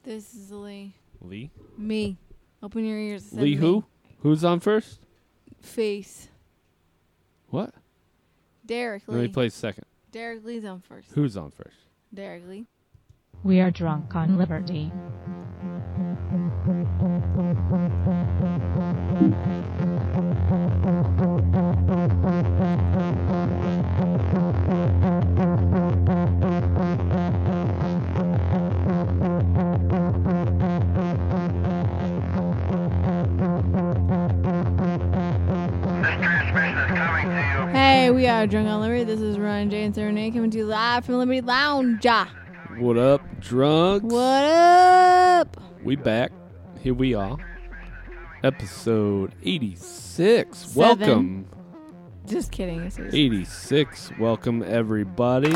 This is Lee. Lee? Me. Open your ears. Lee who? Who's on first? Face. What? Derek Let me Lee. play second. Derek Lee's on first. Who's on first? Derek Lee. We are drunk on liberty. Hey, we are Drunk on Liberty. This is Ryan J. and Sarah Renee coming to you live from Liberty Lounge. What up, drunks? What up? We back. Here we are. Episode 86. Seven. Welcome. Just kidding. 86. Welcome, everybody.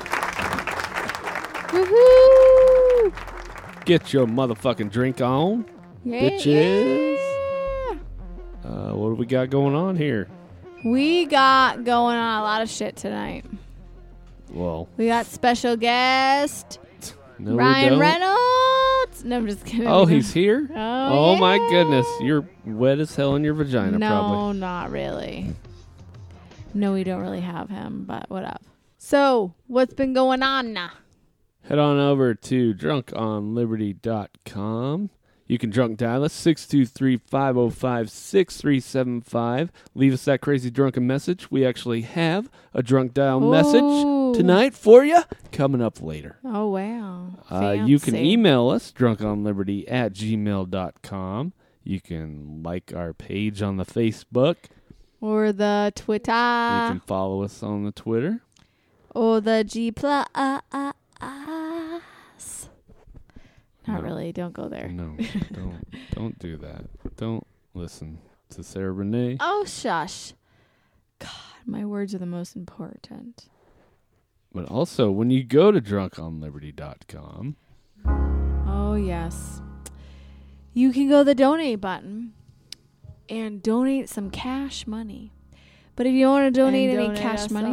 Woohoo! Get your motherfucking drink on, Yeah, bitches. yeah. What do we got going on here? We got going on a lot of shit tonight. Well, We got special guest no, we Ryan don't. Reynolds. No, I'm just kidding. Oh, he's here? Oh, my yeah. goodness. You're wet as hell in your vagina, No, probably. not really. No, we don't really have him, but what up? So, what's been going on now? Head on over to drunkonliberty.com. You can drunk dial us 623-505-6375. Leave us that crazy drunken message. We actually have a drunk dial message Ooh. tonight for you coming up later. Oh, wow. You can Fancy. email us drunkonliberty@gmail.com. You can like our page on the Facebook. Or the Twitter. You can follow us on the Twitter. Or the G+. Not No. really. Don't go there. No, don't do that. Don't listen to Sarah Renee. Oh, shush. God, my words are the most important. But also, when you go to drunkonliberty.com, Oh, yes. You can go to the donate button and donate some cash money. But if you want to donate any cash money,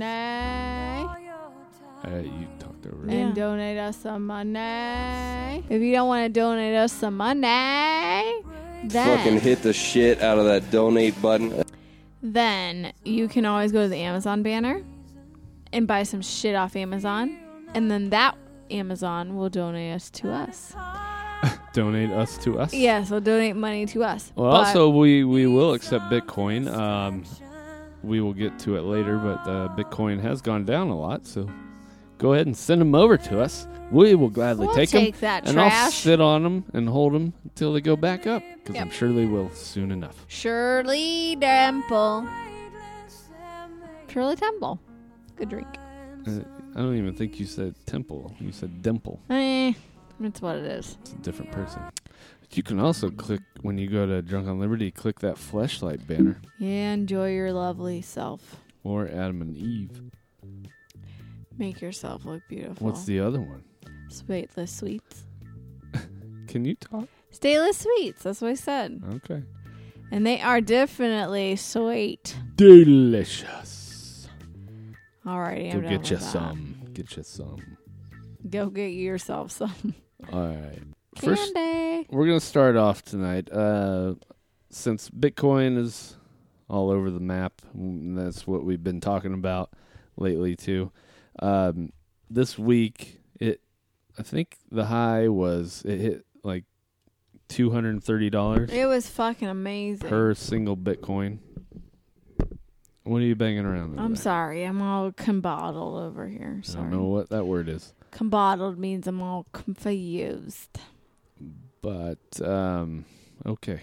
you talked over it. and donate us some money. If you don't want to donate us some money, Fucking then hit the shit out of that donate button. you can always go to the Amazon banner and buy some shit off Amazon, and then that Amazon will donate us to us. Donate us to us. Yes, will donate money to us. Well, But- also, we will accept Bitcoin. We will get to it later, but Bitcoin has gone down a lot, so go ahead and send them over to us. We will gladly We'll take them. take that and I'll trash. sit on them and hold them until they go back up, because Yep. I'm sure they will soon enough. Shirley Temple. Shirley Temple. Good drink. I don't even think you said temple. You said dimple. That's what it is. It's a different person. But you can also click, when you go to Drunk on Liberty, click that fleshlight banner. Yeah, enjoy your lovely self. Or Adam and Eve. Make yourself look beautiful. What's the other one? Stateless sweets? Can you talk? Stateless sweets. That's what I said. Okay. And they are definitely sweet. Delicious. Alrighty, Go I'm done get with you that. some. Get you some. Go get yourself some All right. First, candy. we're going to start off tonight. Since Bitcoin is all over the map, and that's what we've been talking about lately too. This week, I think the high was, it hit like $230 It was fucking amazing. per single Bitcoin. What are you banging around over I'm there? sorry. I'm all combottled over here. I Sorry. don't know what that word is. Combottled means I'm all confused. But, okay.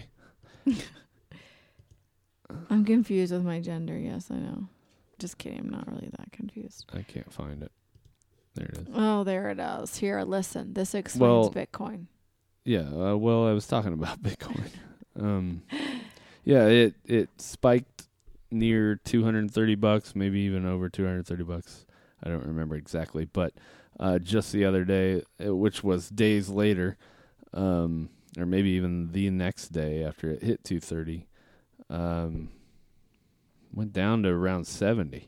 I'm confused with my gender. Yes, I know. Just kidding. I'm not really that confused. I can't find it. There it is. Oh, there it is. Here, listen. This explains Well- Bitcoin. Yeah, well, I was talking about Bitcoin. Yeah, it spiked near $230, maybe even over $230. I don't remember exactly, but just the other day, which was days later, or maybe even the next day after it hit 230, went down to around 70,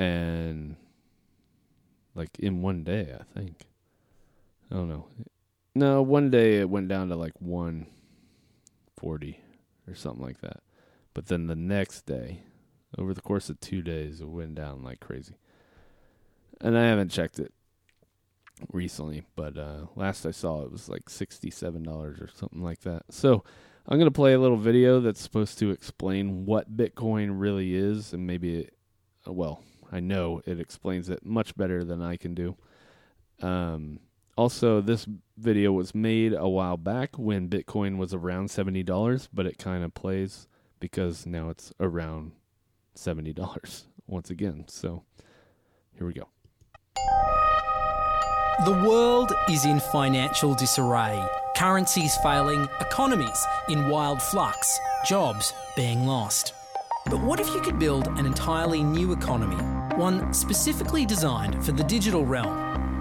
and like in one day, I think. I don't know. No, one day it went down to like 140 or something like that. But then the next day, over the course of 2 days, it went down like crazy. And I haven't checked it recently, but last I saw it was like $67 or something like that. So I'm going to play a little video that's supposed to explain what Bitcoin really is, and maybe I know it explains it much better than I can do. Also, this video was made a while back when Bitcoin was around $70, but it kind of plays because now it's around $70 once again. So here we go. The world is in financial disarray. Currencies failing, economies in wild flux, jobs being lost. But what if you could build an entirely new economy, one specifically designed for the digital realm?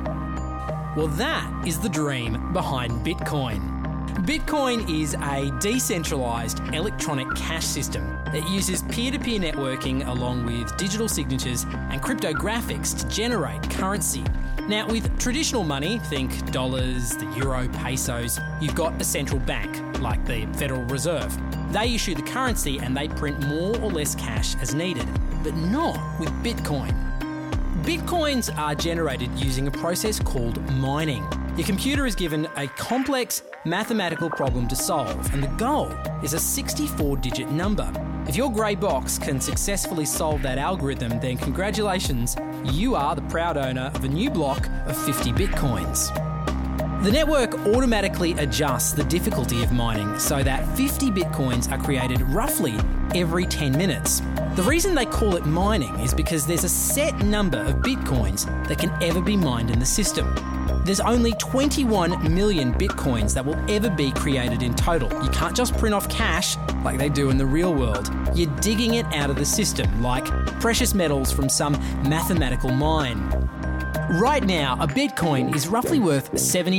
Well, that is the dream behind Bitcoin. Bitcoin is a decentralised electronic cash system that uses peer-to-peer networking along with digital signatures and cryptographics to generate currency. Now, with traditional money, think dollars, the euro, pesos, you've got a central bank, like the Federal Reserve. They issue the currency and they print more or less cash as needed, but not with Bitcoin. Bitcoins are generated using a process called mining. Your computer is given a complex mathematical problem to solve, and the goal is a 64-digit number. If your grey box can successfully solve that algorithm, then congratulations, you are the proud owner of a new block of 50 Bitcoins. The network automatically adjusts the difficulty of mining so that 50 Bitcoins are created roughly every 10 minutes. The reason they call it mining is because there's a set number of Bitcoins that can ever be mined in the system. There's only 21 million Bitcoins that will ever be created in total. You can't just print off cash like they do in the real world. You're digging it out of the system like precious metals from some mathematical mine. Right now, a Bitcoin is roughly worth $70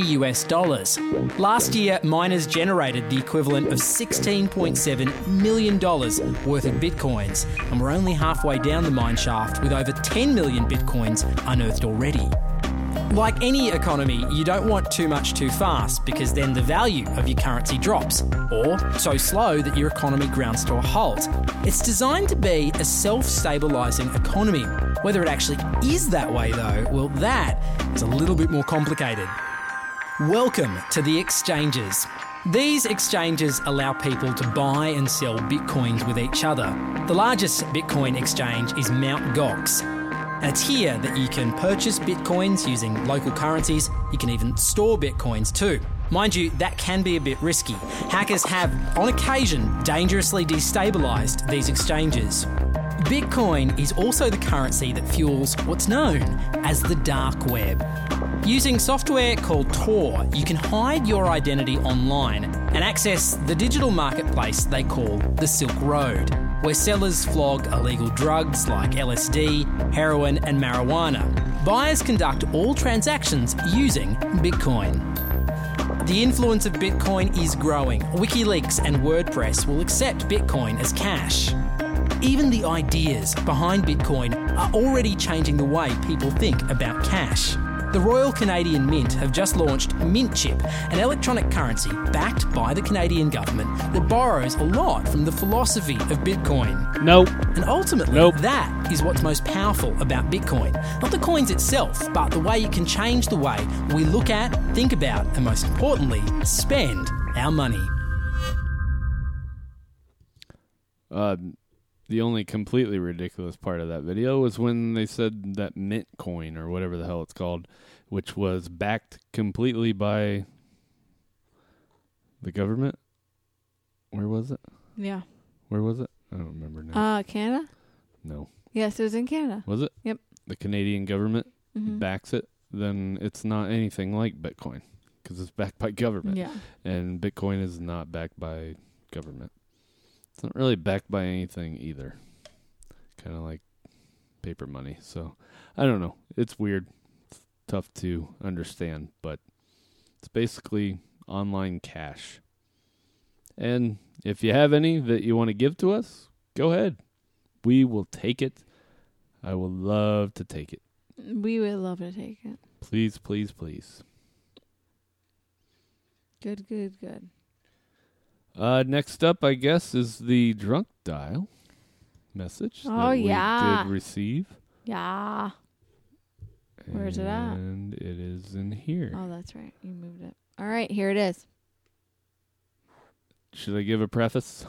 US. Last year, miners generated the equivalent of $16.7 million worth of Bitcoins, and we're only halfway down the mine shaft with over 10 million Bitcoins unearthed already. Like any economy, you don't want too much too fast because then the value of your currency drops, or so slow that your economy grounds to a halt. It's designed to be a self-stabilising economy. Whether it actually is that way though, well, that is a little bit more complicated. Welcome to the exchanges. These exchanges allow people to buy and sell Bitcoins with each other. The largest Bitcoin exchange is Mt. Gox. And it's here that you can purchase Bitcoins using local currencies. You can even store Bitcoins too. Mind you, that can be a bit risky. Hackers have, on occasion, dangerously destabilised these exchanges. Bitcoin is also the currency that fuels what's known as the dark web. Using software called Tor, you can hide your identity online and access the digital marketplace they call the Silk Road, where sellers flog illegal drugs like LSD, heroin and marijuana. Buyers conduct all transactions using Bitcoin. The influence of Bitcoin is growing. WikiLeaks and WordPress will accept Bitcoin as cash. Even the ideas behind Bitcoin are already changing the way people think about cash. The Royal Canadian Mint have just launched MintChip, an electronic currency backed by the Canadian government that borrows a lot from the philosophy of Bitcoin. Nope. And ultimately, that is what's most powerful about Bitcoin. Not the coins itself, but the way it can change the way we look at, think about, and most importantly, spend our money. The only completely ridiculous part of that video was when they said that Mint coin, or whatever the hell it's called, which was backed completely by the government. Where was it? Yeah. Where was it? I don't remember now. Canada? No. Yes, it was in Canada. Was it? Yep. The Canadian government backs it, then it's not anything like Bitcoin because it's backed by government. Yeah. And Bitcoin is not backed by government. It's not really backed by anything either. Kind of like paper money. So, I don't know. It's weird. It's tough to understand, but it's basically online cash. And if you have any that you want to give to us, go ahead. We will take it. I will love to take it. We would love to take it. Please, please, please. Good. Next up, I guess, is the drunk dial message that we did receive. Yeah. Where's it at? And it is in here. Oh, that's right. You moved it. All right, here it is. Should I give a preface?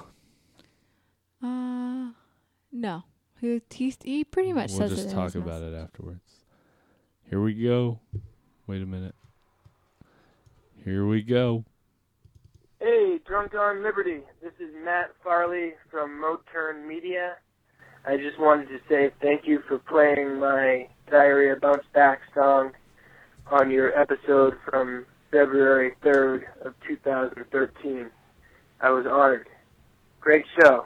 No. He pretty much says it. We'll just talk about it afterwards. Here we go. Wait a minute. Here we go. Hey, Drunk on Liberty. This is Matt Farley from Moturn Media. I just wanted to say thank you for playing my Diarrhea Bounce Back song on your episode from February 3rd of 2013. I was honored. Great show.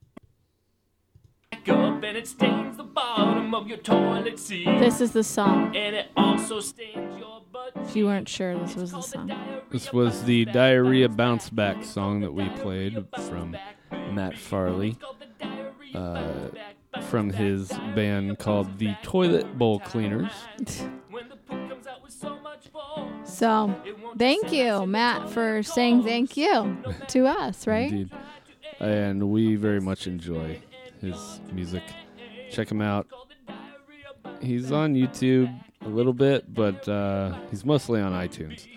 Up and it stains the bottom of your toilet seat. This is the song. And it also stains your butt. If you weren't sure, this was the song. This was the Diarrhea Bounce Back song that we played from Matt Farley, from his band called the Toilet Bowl Cleaners. So, thank you, Matt, for saying thank you to us, right? Indeed. And we very much enjoy his music. Check him out. He's on YouTube a little bit, but he's mostly on iTunes.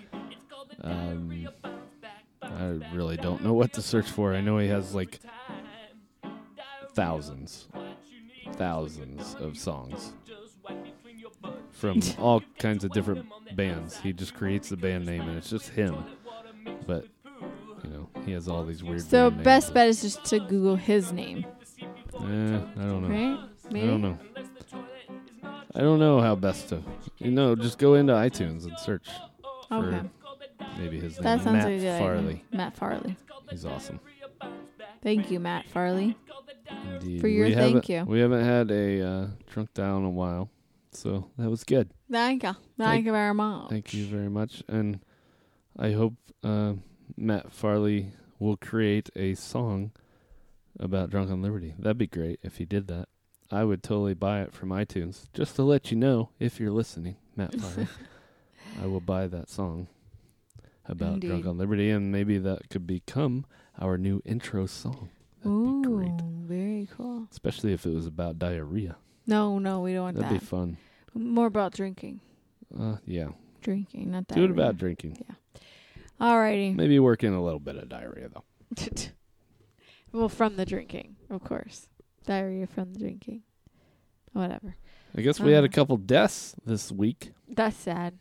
I really don't know what to search for. I know he has like thousands of songs from all kinds of different bands. He just creates the band name and it's just him. But, you know, he has all these weird So band best names. bet is just to Google his name. I don't know. Right? Maybe? I don't know how best to. Just go into iTunes and search Okay. for maybe his name. That sounds Matt like a good Farley. idea. Matt Farley. He's awesome. Thank you, Matt Farley. Indeed. For your we thank haven't- you. We haven't had a drunk dial in a while, so that was good. Thank you. Thank you very much. Thank you very much, and I hope Matt Farley will create a song about Drunk on Liberty. That'd be great if he did that. I would totally buy it from iTunes. Just to let you know, if you're listening, Matt Farley, I will buy that song about Indeed. Drunk on Liberty, and maybe that could become our new intro song. That'd be great. Very cool. Especially if it was about diarrhea. No, we don't want That'd that. be fun. More about drinking. Yeah. Drinking, not that. Do it about drinking. Yeah. Alrighty. Maybe work in a little bit of diarrhea, though. Well, from the drinking, of course. Diarrhea from the drinking. Whatever. I guess we had a couple deaths this week. That's sad.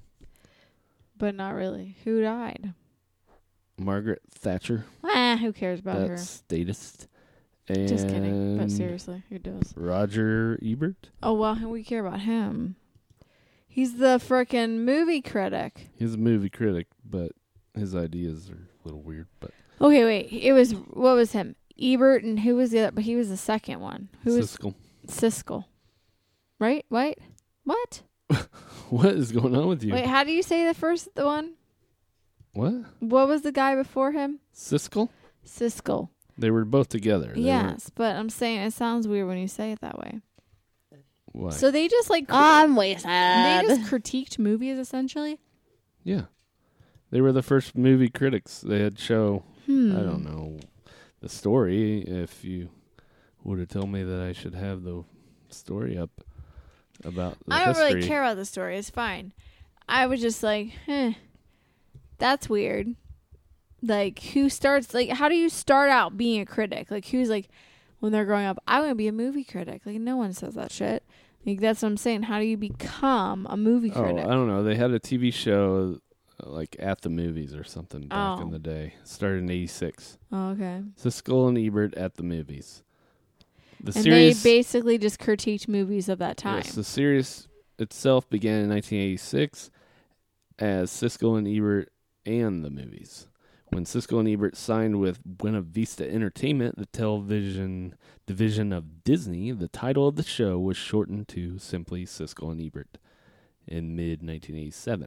But not really. Who died? Margaret Thatcher. Who cares about that her? statist. And Just kidding. But seriously, who does? Roger Ebert. Oh, well, we care about him. He's the frickin' movie critic. He's a movie critic, but his ideas are a little weird. But Okay, wait. What was him? Ebert, and who was the other? But he was the second one. Who Siskel. was Siskel? Right? Wait. What? What is going on with you? Wait, how do you say the one? What? What was the guy before him? Siskel? Siskel. They were both together. Yes, but I'm saying it sounds weird when you say it that way. Why? So they just I'm wasted. They just critiqued movies essentially. Yeah. They were the first movie critics. They had show, I don't know, the story. If you would have told me that I should have the story up about the I don't history. really care about the story. It's fine. I was just like, that's weird. Like, who starts, like, how do you start out being a critic? Like, who's like, when they're growing up, I want to be a movie critic. Like, no one says that shit. Like, that's what I'm saying. How do you become a movie critic? I don't know. They had a TV show like At the Movies or something back in the day. It started in 86. Oh, okay. Siskel and Ebert at the Movies. The And series, they basically just critiqued movies of that time. Yes, the series itself began in 1986 as Siskel and Ebert and the Movies. When Siskel and Ebert signed with Buena Vista Entertainment, the television division of Disney, the title of the show was shortened to simply Siskel and Ebert in mid-1987.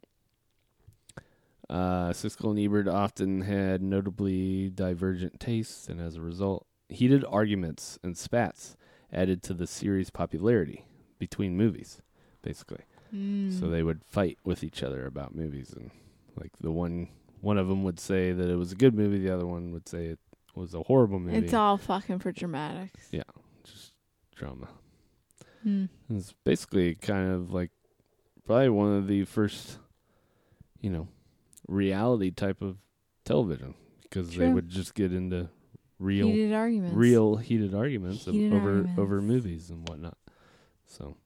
Siskel and Ebert often had notably divergent tastes, and as a result, heated arguments and spats added to the series' popularity between movies, basically. So they would fight with each other about movies, and like the one one of them would say that it was a good movie. The other one would say it was a horrible movie. It's all fucking for dramatics. Yeah, just drama. Hmm. It's basically kind of like probably one of the first, reality type of television, because they True. would just get into Heated arguments. real heated arguments Heated arguments. over movies and whatnot. So,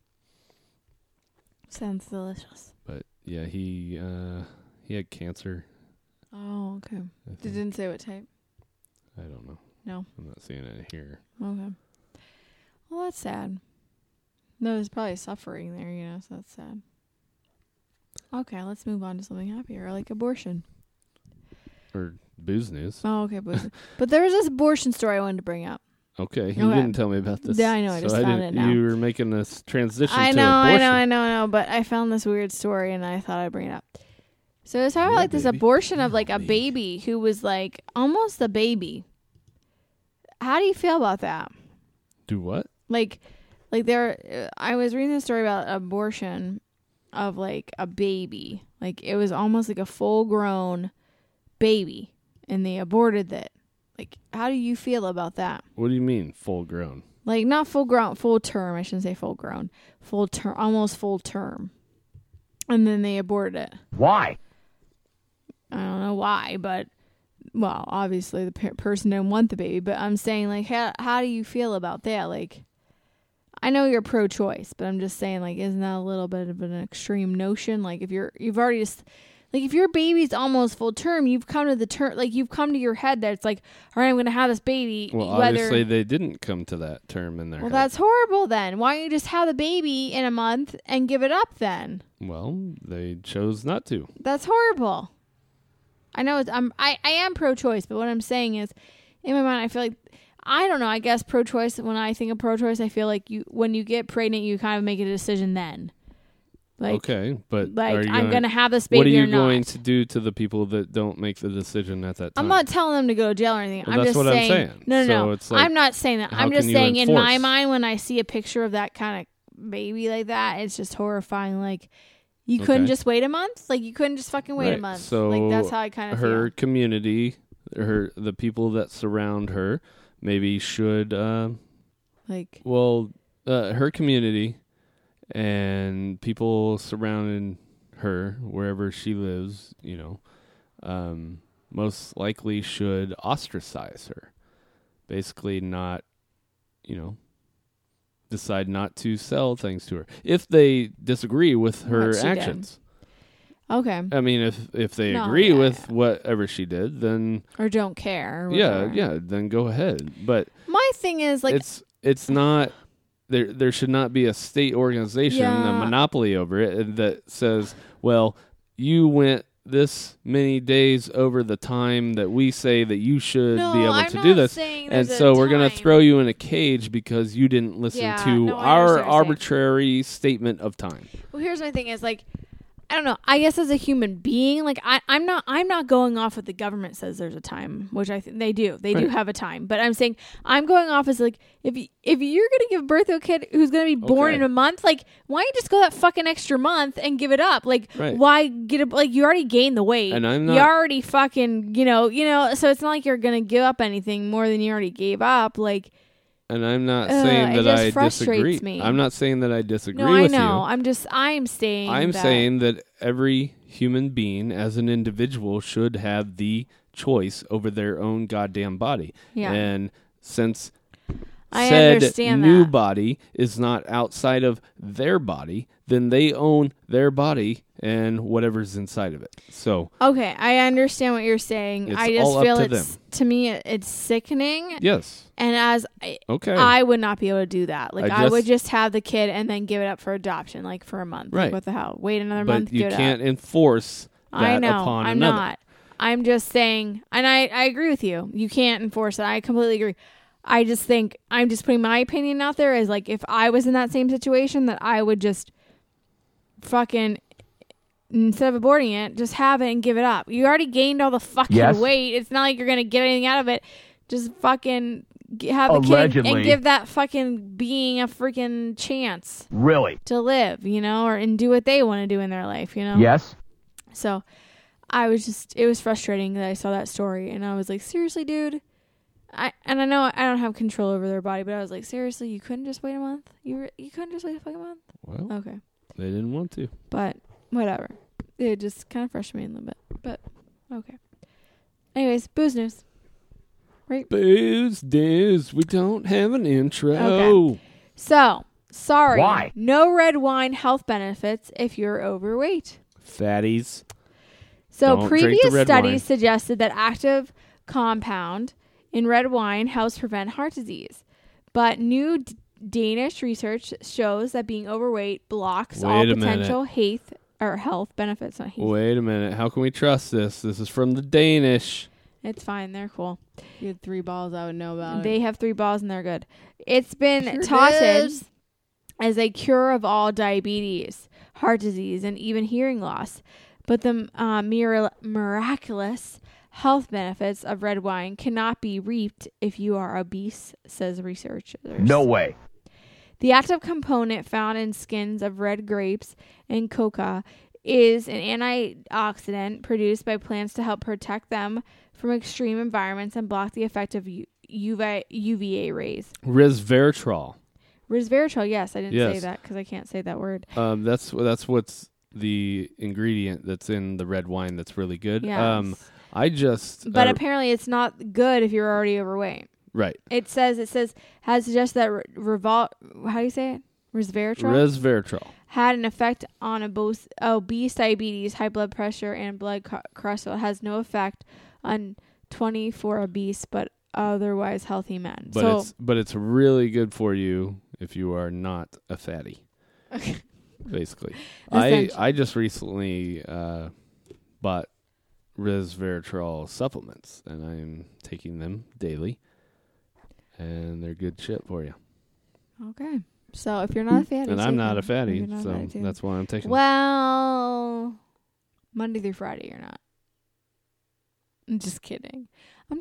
Sounds delicious. but yeah, he had cancer. Oh, okay. I It think. didn't say what type. I don't know. No. I'm not seeing it here. Okay. Well, that's sad. No, there's probably suffering there, so that's sad. Okay, let's move on to something happier, like abortion. Or booze news. Oh, okay. But there was this abortion story I wanted to bring up. Okay, you Okay. didn't tell me about this. Yeah, I know, I just found it now. You were making this transition I to know, abortion. but I found this weird story and I thought I'd bring it up. So it's how like this baby. abortion of like a baby who was like almost a baby. How do you feel about that? Do what? Like there, I was reading a story about abortion of like a baby. Like it was almost like a full grown baby and they aborted it. Like, how do you feel about that? What do you mean full grown? Like not full grown, full term. I shouldn't say full grown. Full term, almost full term. And then they aborted it. Why? I don't know why, but well, obviously the person didn't want the baby. But I'm saying, like, how do you feel about that? Like, I know you're pro-choice, but I'm just saying, like, isn't that a little bit of an extreme notion? Like, if you've already just, like, if your baby's almost full term, you've come to the term, like, you've come to your head that it's like, all right, I'm going to have this baby. Well, obviously they didn't come to that term in their Well, head. that's horrible. Then why don't you just have the baby in a month and give it up? Then Well, they chose not to. that's horrible. I know I am pro-choice, but what I'm saying is, in my mind, I feel like, I don't know, I guess pro-choice, when I think of pro-choice, I feel like when you get pregnant, you kind of make a decision then. Like, Okay, but like are you I'm going to have this baby what are you or not. going to do to the people that don't make the decision at that time? I'm not telling them to go to jail or anything. Well, I'm that's just what I'm saying. saying. No. So it's like, I'm not saying that. how I'm just can you saying in my enforce? mind, when I see a picture of that kind of baby like that, it's just horrifying. Like, you couldn't Okay. just wait a month? Like, you couldn't just fucking wait a Right. month? So like, that's how I kind of her feel. community, the people that surround her, maybe should, Like, her community and people surrounding her wherever she lives, most likely should ostracize her. Basically, not, decide not to sell things to her if they disagree with her What she did. actions. okay. I mean, if they No, agree yeah, with whatever she did, then Or don't care. Or yeah, whatever. then go ahead. But My thing is, like, it's not there should not be a state organization, a Yeah. monopoly over it that says, well, you went this many days over the time that we say that you should No, be able I'm to not do this. saying And there's a so we're going to time. throw you in a cage because you didn't listen Yeah, to no, I our understand what you're saying. arbitrary statement of time. well, here's my thing is, like, I don't know. I guess as a human being, like, I'm not going off what the government says there's a time, which I think they do. They do Right. have a time. But I'm saying I'm going off as, like, if you're going to give birth to a kid who's going to be born Okay. in a month, like, why don't you just go that fucking extra month and give it up? Like, Right. why get it? Like, you already gained the weight. And I'm You not- already fucking, so it's not like you're going to give up anything more than you already gave up. Like, And I'm not Ugh, saying it that just I frustrates disagree. me. I'm not saying that I disagree no, I with know. you. I'm saying I'm that, saying that every human being as an individual should have the choice over their own goddamn body. Yeah. And since I said understand new that. body is not outside of their body, then they own their body and whatever's inside of it. So, Okay, I understand what you're saying. It's I just all up feel to it's them. to me it's sickening, yes. and Okay. I would not be able to do that. Like I I would just- just have the kid and then give it up for adoption, like for a month. Right. Like, what the hell? Wait another but month. you give it can't up. enforce that I know. upon I'm another. not. I'm just saying, and I agree with you. You can't enforce it. I completely agree. I just think I'm just putting my opinion out there as, like, if I was in that same situation, that I would just fucking, instead of aborting it, just have it and give it up. You already gained all the fucking Yes. weight. It's not like you're gonna get anything out of it. Just fucking have the kid Allegedly. and give that fucking being a freaking chance Really? to live, and do what they want to do in their life, Yes. So it was frustrating that I saw that story, and I was like, seriously, dude. I know I don't have control over their body, but I was like, seriously, you couldn't just wait a month? You couldn't just wait a fucking month? Well, Okay. they didn't want to. But whatever. It just kind of frustrated me a little bit. But okay. Anyways, booze news. Right? Booze news. We don't have an intro. Okay. So, sorry. Why? No red wine health benefits if you're overweight. Fatties. So, Don't drink the previous red studies wine. suggested that active compound in red wine helps prevent heart disease. But new Danish research shows that being overweight blocks all Wait a potential health benefits. Not health. Wait a minute. How can we trust this? This is from the Danish. It's fine. They're cool. You had 3 balls, I would know about They it. have 3 balls and they're good. It's been Sure touted did. as a cure of all diabetes, heart disease, and even hearing loss. But the miraculous health benefits of red wine cannot be reaped if you are obese, says researchers. No way. The active component found in skins of red grapes and coca is an antioxidant produced by plants to help protect them from extreme environments and block the effect of UVA rays. Resveratrol. Resveratrol, yes, I didn't say Yes. that because I can't say that word. That's what's the ingredient that's in the red wine that's really good. Yes. I just But apparently it's not good if you're already overweight. right. It says has suggested that how do you say it? Resveratrol Resveratrol. had an effect on obese diabetes, high blood pressure, and blood cholesterol. It has no effect on 24 obese but otherwise healthy men. But it's really good for you if you are not a fatty. Okay. Basically. Essentially. I just recently bought resveratrol supplements and I'm taking them daily. And they're good shit for you. Okay. So if you're not a fatty, And take I'm not a them. fatty, You're not a so fatty, too. that's why I'm taking them. Well, Monday through Friday, you're not. I'm just kidding. I'm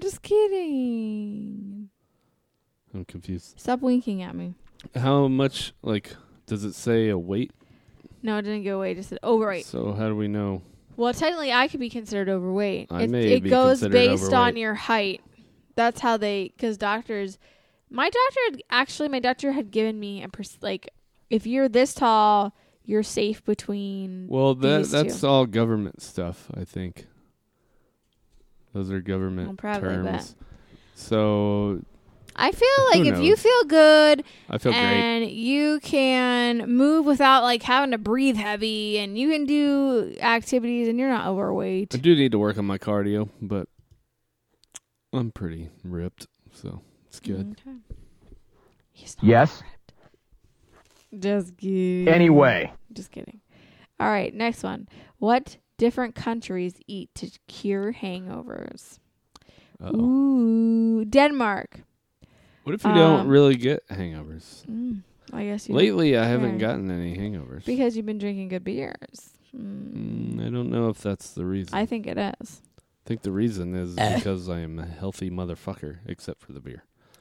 confused. Stop winking at me. How much, does it say a weight? No, it didn't go away. It just said overweight. So how do we know? Well, technically, I could be considered overweight. I It may be goes considered based on overweight. your height. That's how because doctors, my doctor had given me if you're this tall, you're safe between. Well, these that's two. all government stuff, I think. Those are government Well, probably terms. So I feel like Who if you knows? feel good I feel great. and you can move without having to breathe heavy and you can do activities and you're not overweight. I do need to work on my cardio, but I'm pretty ripped, so it's good. Okay. Yes. Just kidding. Anyway. Just kidding. All right, next one. What different countries eat to cure hangovers? Uh-oh. Ooh, Denmark. What if you don't really get hangovers? I guess you Lately, I haven't Yeah. gotten any hangovers. because you've been drinking good beers. I don't know if that's the reason. I think it is. I think the reason is because I am a healthy motherfucker, except for the beer.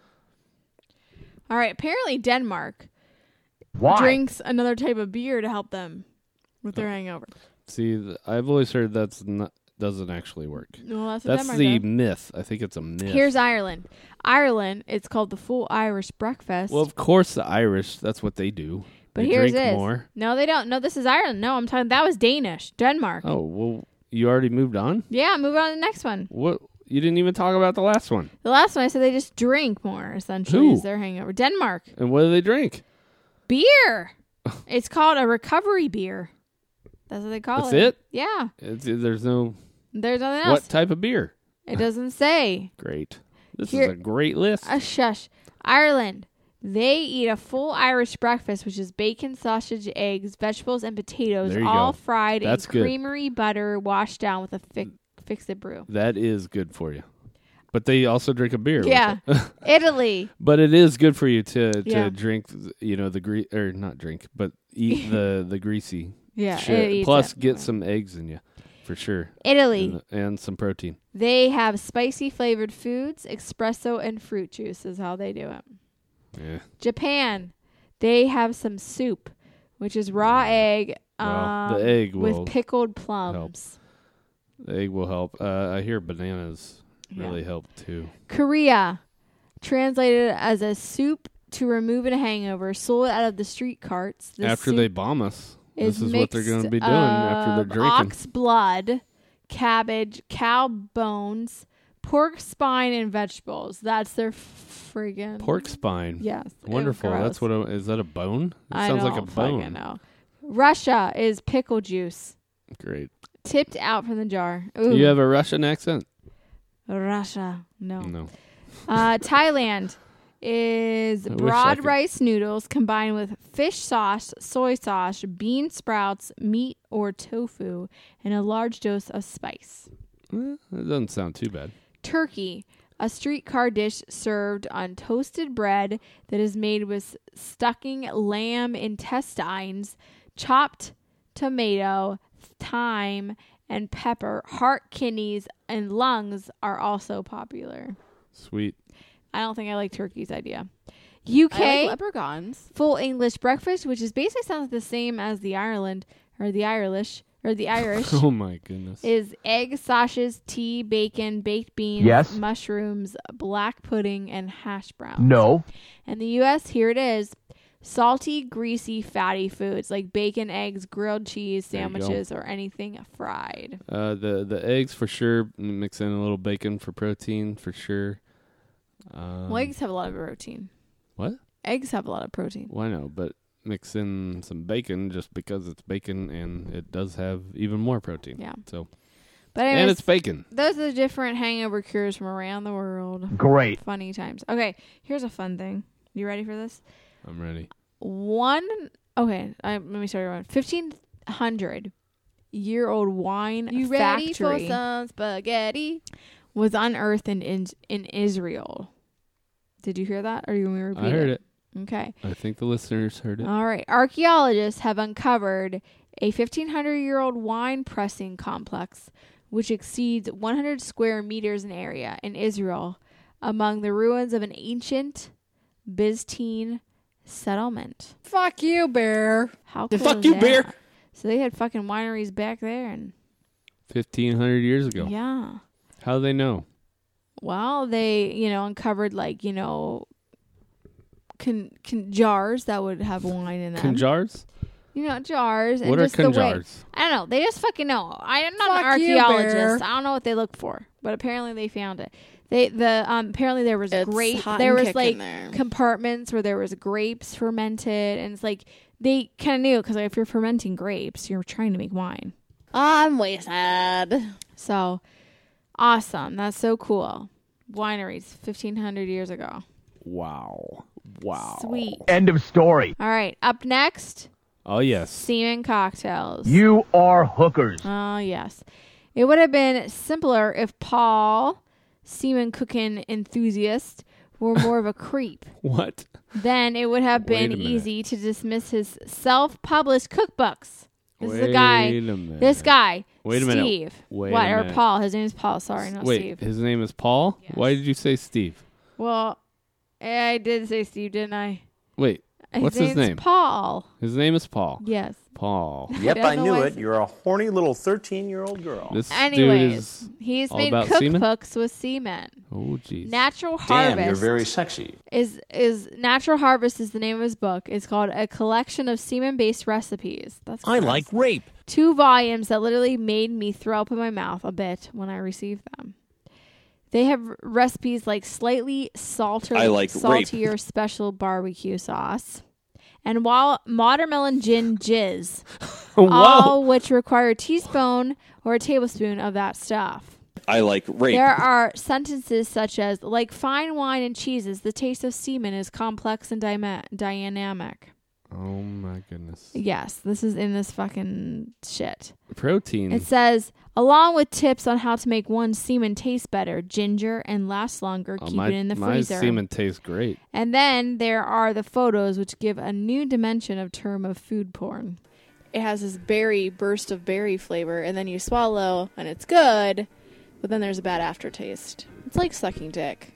All right, apparently Denmark Why? drinks another type of beer to help them with their hangover. See, I've always heard doesn't actually work. Well, that's what That's Denmark the does. myth. I think it's a myth. Here's Ireland. Ireland, it's called the Full Irish Breakfast. Well, of course, the Irish. That's what they do. but they here's drink this. more. No, they don't. No, this is Ireland. No, I'm talking. That was Danish. Denmark. Oh well, you already moved on. Yeah, move on to the next one. What? You didn't even talk about the last one. The last one, I said they just drink more. Essentially, Who? is their hangover. Denmark And what do they drink? beer. It's called a recovery beer. That's what they call That's it. it? Yeah. There's no. There's nothing else. What type of beer? It doesn't say. Great. This Here- is a great list. Shush. Ireland. They eat a full Irish breakfast, which is bacon, sausage, eggs, vegetables, and potatoes, There you all go. fried That's in good. creamery butter, washed down with a fix-it brew. That is good for you. But they also drink a beer. with Yeah. it. Italy. But it is good for you to Yeah. drink, or not drink, but eat the greasy Yeah. shit. it eats Plus, it. get some eggs in you, for sure. Italy. And some protein. They have spicy flavored foods, espresso, and fruit juice is how they do it. Yeah. Japan. They have some soup, which is raw egg Well, the egg will with pickled plums. The egg will help. I hear bananas really help too. Korea, translated as a soup to remove a hangover, sold out of the street carts. After they bomb us, this is what they're going to be doing after they're drinking. Ox blood, cabbage, cow bones, pork spine, and vegetables. That's their friggin' Pork spine. Yes. Wonderful. Ew, That's gross. is that a bone? It I sounds like a don't fucking bone. know. Russia is pickle juice. Great. Tipped out from the jar. Ooh. You have a Russian accent? Russia. No. No. Thailand is I wish I broad could- rice noodles combined with fish sauce, soy sauce, bean sprouts, meat or tofu, and a large dose of spice. That doesn't sound too bad. Turkey, a streetcar dish served on toasted bread that is made with stuffing lamb intestines, chopped tomato, thyme, and pepper. Heart, kidneys, and lungs are also popular. Sweet. I don't think I like Turkey's idea. UK, I like leprechauns. full English breakfast, which is basically sounds the same as the Irish, Oh my goodness. is egg, sausages, tea, bacon, baked beans, Yes. mushrooms, black pudding, and hash browns. No. In the U.S., here it is. Salty, greasy, fatty foods like bacon, eggs, grilled cheese, There you go. sandwiches, or anything fried. The eggs for sure. Mix in a little bacon for protein for sure. Well, eggs have a lot of protein. What? Eggs have a lot of protein. Well, I know, but mix in some bacon just because it's bacon and it does have even more protein. Yeah. So, But and anyways, it's bacon. those are the different hangover cures from around the world. Great. Funny times. Okay, here's a fun thing. You ready for this? I'm ready. Let me start over. 1,500-year-old wine You ready for factory some spaghetti? was unearthed in Israel. Did you hear that? Or you want me to repeat I heard it. Okay. I think the listeners heard it. All right. Archaeologists have uncovered a 1,500-year-old wine pressing complex, which exceeds 100 square meters in area in Israel, among the ruins of an ancient Byzantine settlement. Fuck you, bear. How cool Fuck is you, that? bear. So they had fucking wineries back there, and 1,500 years ago. yeah. How do they know? Well, they uncovered jars that would have wine in them. Jars? Jars. And What are just the way, jars? I don't know. They just fucking know. I'm not an Fuck you, archaeologist. bear. I don't know what they look for, but apparently they found it. Apparently there was It's grape. hot There and was kicking like there. compartments where there was grapes fermented, and it's like they kind of knew because if you're fermenting grapes, you're trying to make wine. I'm wasted. So awesome. That's so cool. Wineries 1,500 years ago. Wow. Sweet. End of story. All right. Up next, Oh, yes. semen cocktails. You are hookers. Oh, yes. It would have been simpler if Paul, semen cooking enthusiast, were more of a creep. What? Then it would have Wait a been minute. easy to dismiss his self-published cookbooks. This is the Wait guy. a minute. This guy. Wait a minute. Steve. Wait what? a Or minute. Paul. His name is Paul. Sorry, not Wait, Steve. his name is Paul? Yes. Why did you say Steve? Well, I did say Steve, didn't I? Wait, what's his name's name? Paul. His name is Paul. Yes. Paul. Yep, don't I know knew why it. You're a horny little 13-year-old girl. This dude Anyways, is he's all made about semen? cookbooks with semen. Oh, jeez. Natural Harvest. Damn, you're very sexy. is Natural Harvest is the name of his book. It's called A Collection of Semen-Based Recipes. That's I gross. like rape. 2 volumes that literally made me throw up in my mouth a bit when I received them. They have recipes like slightly I like saltier special barbecue sauce, and watermelon gin jizz, all which require a teaspoon or a tablespoon of that stuff. I like rape. There are sentences such as, like fine wine and cheeses, the taste of semen is complex and dynamic. Oh, my goodness. Yes, this is in this fucking shit. Protein. It says, along with tips on how to make one's semen taste better, ginger, and last longer, keep it in the freezer. My semen tastes great. And then there are the photos, which give a new dimension of term of food porn. It has this burst of berry flavor, and then you swallow, and it's good, but then there's a bad aftertaste. It's like sucking dick.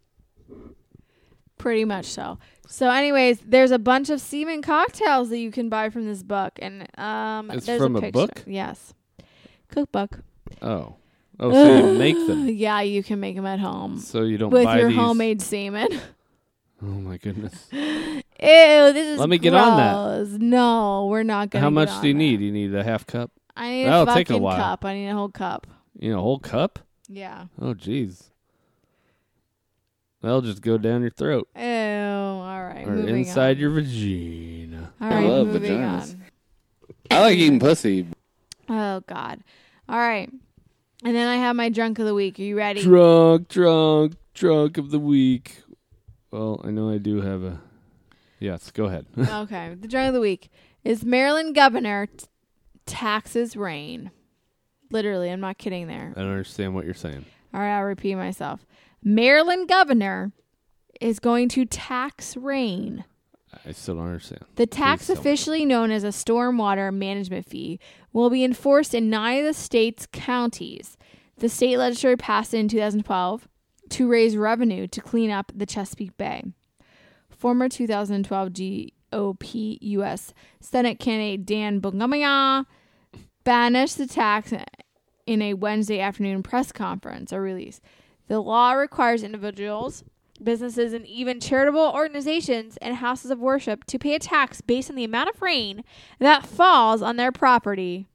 Pretty much so. So anyways, there's a bunch of semen cocktails that you can buy from this book. And It's there's from a picture. book? Yes. Cookbook. Oh, so you make them. Yeah, you can make them at home. So you don't with buy your these homemade semen. Oh my goodness! Ew, this is Let me gross. get on that. No, we're not gonna. How much get on do you that. need? You need a half cup. I need That'll a take a fucking while. cup. I need a whole cup. You know, a whole cup. Yeah. Oh, jeez. That'll just go down your throat Ew. All right. or moving inside on. your vagina. All right. love moving vaginas. on. I like eating pussy. Oh God. All right. And then I have my drunk of the week. Are you ready? Drunk of the week. Well, I know I do have a. Yes, go ahead. Okay. The drunk of the week is Maryland governor taxes rain. Literally, I'm not kidding there. I don't understand what you're saying. All right, I'll repeat myself. Maryland governor is going to tax rain. I still don't understand. The tax, Please tell me. officially known as a stormwater management fee, will be enforced in 9 of the state's counties. The state legislature passed it in 2012 to raise revenue to clean up the Chesapeake Bay. Former 2012 GOP U.S. Senate candidate Dan Bongomia banished the tax in a Wednesday afternoon press conference or release. The law requires individuals, businesses, and even charitable organizations and houses of worship to pay a tax based on the amount of rain that falls on their property.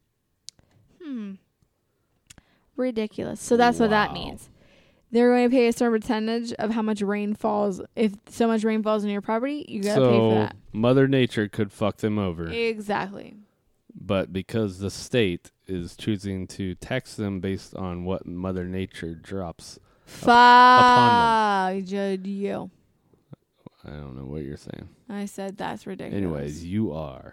Ridiculous. So that's what that means. They're going to pay a certain percentage of how much rain falls. If so much rain falls on your property, you got to pay for that. Mother Nature could fuck them over. Exactly. But because the state is choosing to tax them based on what Mother Nature drops upon Fuck you. I don't know what you're saying. I said that's ridiculous. Anyways, you are.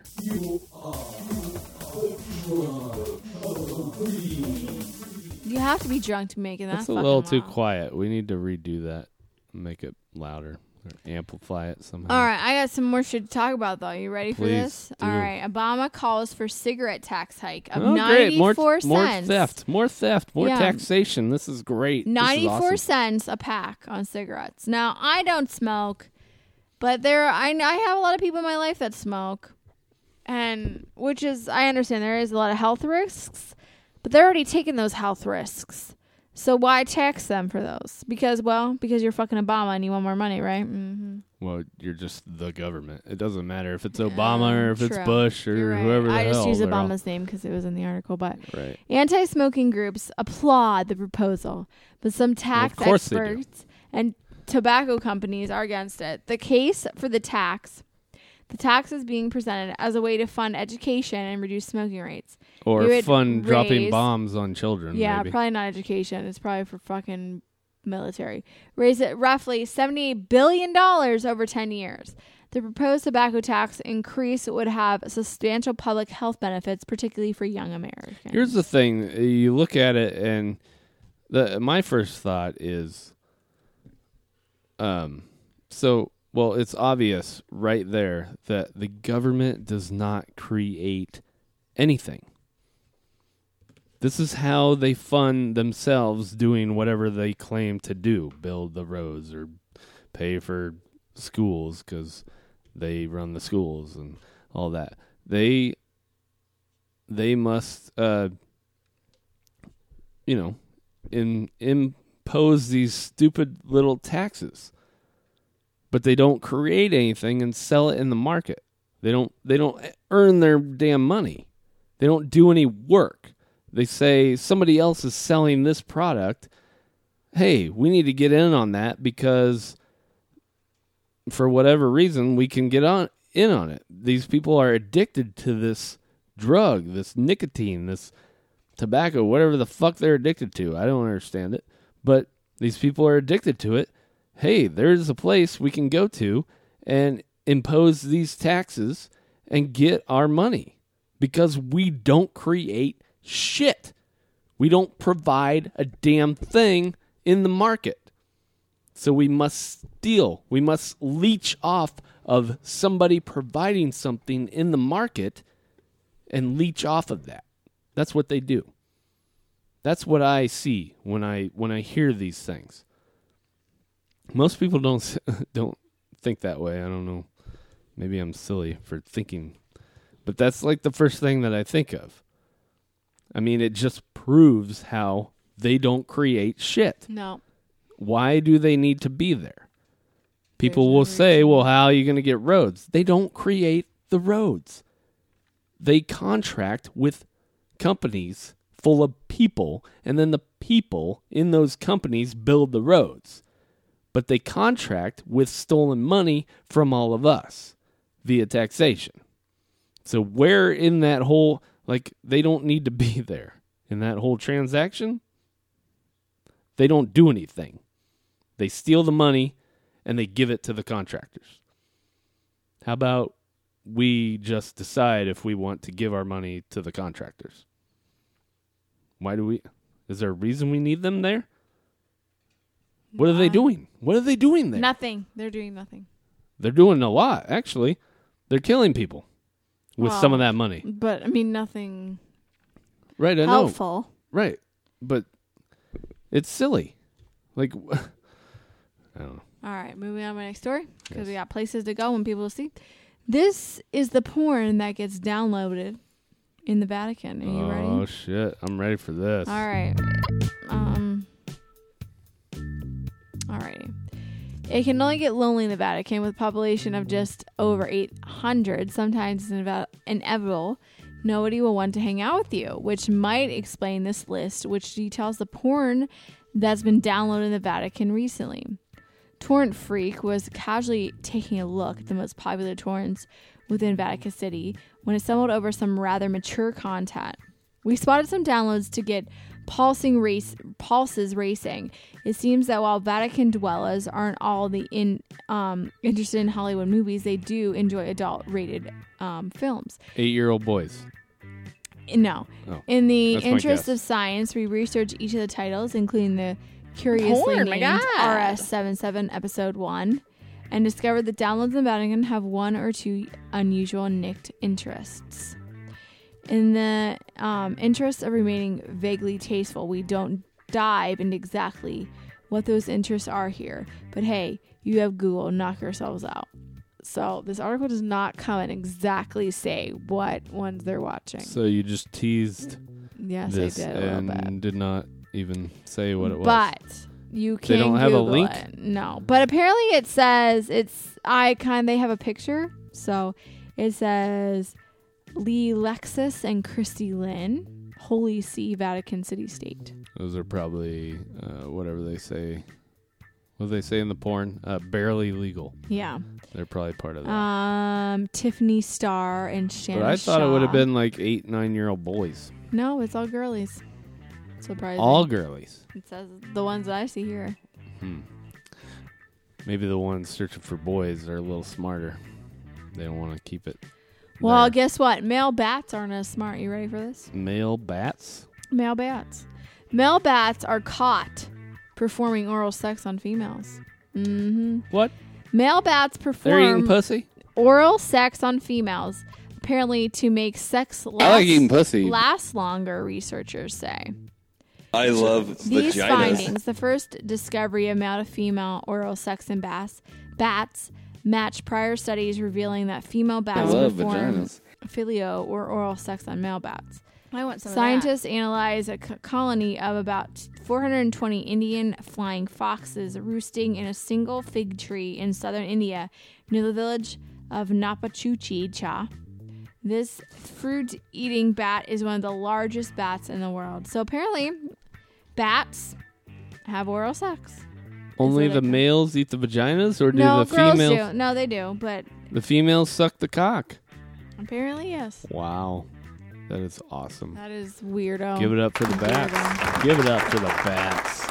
You have to be drunk to make it. That's a little too quiet. We need to redo that. Make it louder. Or amplify it somehow. All right, I got some more shit to talk about, though. You ready for Please this? do. All right, Obama calls for cigarette tax hike of Oh, 94 great. More cents. theft, more Yeah. taxation. This is great. This is 94 awesome. cents a pack on cigarettes. Now, I don't smoke, but I have a lot of people in my life that smoke. And which is, I understand there is a lot of health risks, but they're already taking those health risks. So why tax them for those? Because you're fucking Obama and you want more money, right? Mm-hmm. Well, you're just the government. It doesn't matter if it's Obama or if it's True. Bush or You're right. whoever the I just hell. use they're all- Obama's name because it was in the article. But Right. anti-smoking groups applaud the proposal, but some tax Well, of course they do. experts and tobacco companies are against it. The case for the tax is being presented as a way to fund education and reduce smoking rates. Or You would fun dropping raise- bombs on children. Yeah, maybe. probably not education. It's probably for fucking military. Raise it roughly $78 billion over 10 years. The proposed tobacco tax increase would have substantial public health benefits, particularly for young Americans. Here's the thing: you look at it, and my first thought is, it's obvious right there that the government does not create anything. This is how they fund themselves doing whatever they claim to do: build the roads or pay for schools because they run the schools and all that. They must, impose these stupid little taxes, but they don't create anything and sell it in the market. They don't earn their damn money. They don't do any work. They say somebody else is selling this product. Hey, we need to get in on that because for whatever reason we can get in on it. These people are addicted to this drug, this nicotine, this tobacco, whatever the fuck they're addicted to. I don't understand it, but these people are addicted to it. Hey, there's a place we can go to and impose these taxes and get our money because we don't create shit. We don't provide a damn thing in the market. So we must steal. We must leech off of somebody providing something in the market and leech off of that. That's what they do. That's what I see when I hear these things. Most people don't think that way. I don't know. Maybe I'm silly for thinking, but that's like the first thing that I think of. I mean, it just proves how they don't create shit. No. Why do they need to be there? People will say, well, how are you going to get roads? They don't create the roads. They contract with companies full of people, and then the people in those companies build the roads. But they contract with stolen money from all of us via taxation. So where in that whole, like, they don't need to be there in that whole transaction. They don't do anything. They steal the money and they give it to the contractors. How about we just decide if we want to give our money to the contractors? Why do we? Is there a reason we need them there? What are they doing? What are they doing there? Nothing. They're doing nothing. They're doing a lot, actually. They're killing people with some of that money. But, I mean, nothing Right, I know. helpful. Right. But it's silly. Like, I don't know. All right, moving on to my next story because we got places to go and people to see. This is the porn that gets downloaded in the Vatican. Are you ready? Oh, shit. I'm ready for this. All right. Alrighty. It can only get lonely in the Vatican with a population of just over 800. Sometimes it's inevitable. Nobody will want to hang out with you, which might explain this list, which details the porn that's been downloaded in the Vatican recently. Torrent Freak was casually taking a look at the most popular torrents within Vatican City when it stumbled over some rather mature content. We spotted some downloads to get pulses racing. It seems that while Vatican dwellers aren't all interested in Hollywood movies, they do enjoy adult-rated films. 8-year-old boys. No. Oh, in the that's my interest guess. of science, we researched each of the titles, including the curiously Porn, my named God. RS-77 Episode 1, and discovered that downloads in the Vatican have one or two unusual nicked interests. In the interest of remaining vaguely tasteful, we don't dive into exactly what those interests are here. But hey, you have Google, knock yourselves out. So this article does not come and exactly say what ones they're watching. So you just teased Yes, this I did a little bit. and did not even say what it was. But you can They don't have a Google link? it. No, but apparently it says they have a picture. So it says Lee Lexus and Christy Lynn, Holy See, Vatican City State. Those are probably whatever they say. What do they say in the porn? Barely legal. Yeah. They're probably part of that. Tiffany Starr and Shannon But I thought it Shaw. would have been like 8, 9-year-old boys. No, it's all girlies. Surprising. All girlies. It says the ones that I see here. Maybe the ones searching for boys are a little smarter. They don't want to keep it. Well, there. guess what? Male bats aren't as smart. You ready for this? Male bats? Male bats. Male bats are caught performing oral sex on females. Mm-hmm. What? Male bats They're eating perform pussy? oral sex on females, apparently to make sex I like eating pussy. last longer, researchers say. I love These vaginas. findings, the first discovery of male to female oral sex in bats, match prior studies revealing that female bats love perform vaginas. filio or oral sex on male bats. I want some Scientists analyzed a colony of about 420 Indian flying foxes roosting in a single fig tree in southern India near the village of Napachuchi. This fruit-eating bat is one of the largest bats in the world. So apparently, bats have oral sex. Only what the I thought. males eat the vaginas, or do No, the girls females? do. No, they do, but The females suck the cock. apparently, yes. Wow, that is awesome. That is weirdo. Give it up for the bats. Weirdo. Give it up for the bats.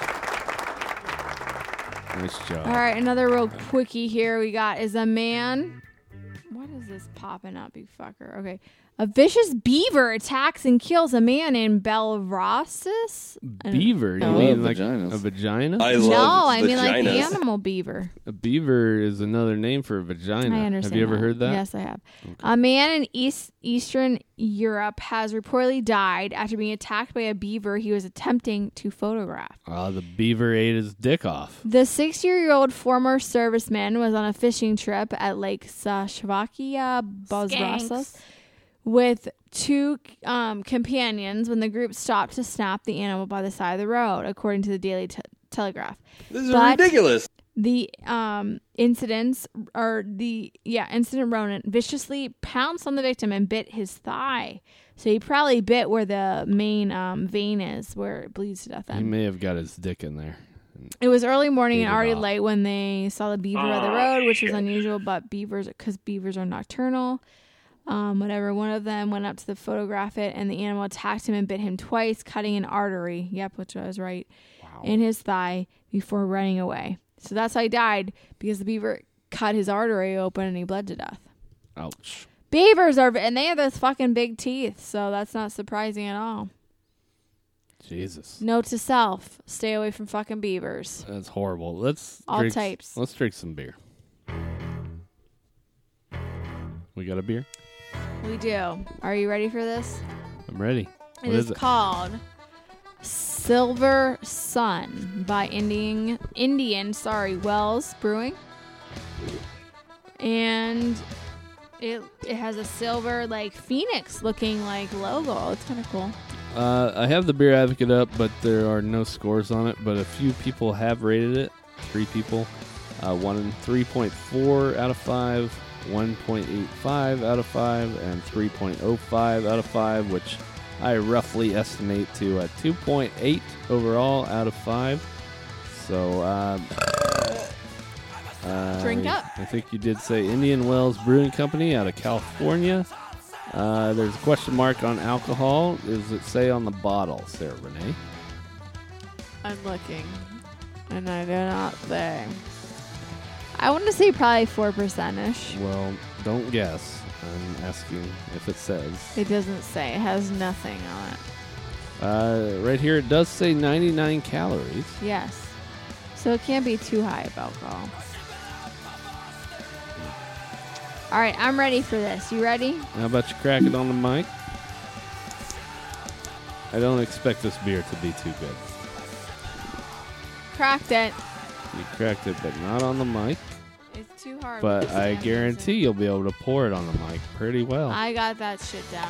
Nice job. All right, another real quickie here we got is a man. What is this popping up, you fucker? Okay. A vicious beaver attacks and kills a man in Belrossis. Beaver? You No. mean love like vaginas. a vagina? I No, love I mean like the vaginas. animal beaver. A beaver is another name for a vagina. I understand. Have you ever heard that? Yes, I have. A man in Eastern Europe has reportedly died after being attacked by a beaver he was attempting to photograph. The beaver ate his dick off. The 60-year-old former serviceman was on a fishing trip at Lake Slovakia, Belrossis, with two companions when the group stopped to snap the animal by the side of the road, according to the Daily Telegraph. This is ridiculous. The incident rodent viciously pounced on the victim and bit his thigh. So he probably bit where the main vein is, where it bleeds to death. He may have got his dick in there. It was early morning Ate and it already off. late when they saw the beaver on the road, which was unusual, but because beavers are nocturnal. Whatever. One of them went up to photograph it, and the animal attacked him and bit him twice, cutting an artery. Yep, which I was right. Wow. In his thigh before running away. So that's how he died, because the beaver cut his artery open and he bled to death. Ouch. Beavers and they have those fucking big teeth, so that's not surprising at all. Jesus. Note to self: stay away from fucking beavers. That's horrible. Let's all drink, types. Let's drink some beer. We got a beer? We do. Are you ready for this? I'm ready. It is called Silver Sun by Indian Wells Brewing. And it has a silver, like, phoenix looking like logo. It's kind of cool. I have the Beer Advocate up, but there are no scores on it. But a few people have rated it. 3 people. One 3.4 out of 5, 1.85 out of 5, and 3.05 out of 5, which I roughly estimate to a 2.8 overall out of 5. So, drink up. I think you did say Indian Wells Brewing Company out of California. There's a question mark on alcohol. Does it say on the bottle, Sarah Renee? I'm looking, and I do not say. I want to say probably 4%-ish. Well, don't guess. I'm asking if it says. It doesn't say. It has nothing on it. Right here, it does say 99 calories. Yes. So it can't be too high of alcohol. All right, I'm ready for this. You ready? How about you crack it on the mic? I don't expect this beer to be too good. Cracked it. You cracked it, but not on the mic. It's too hard. But I guarantee you'll be able to pour it on the mic pretty well. I got that shit down.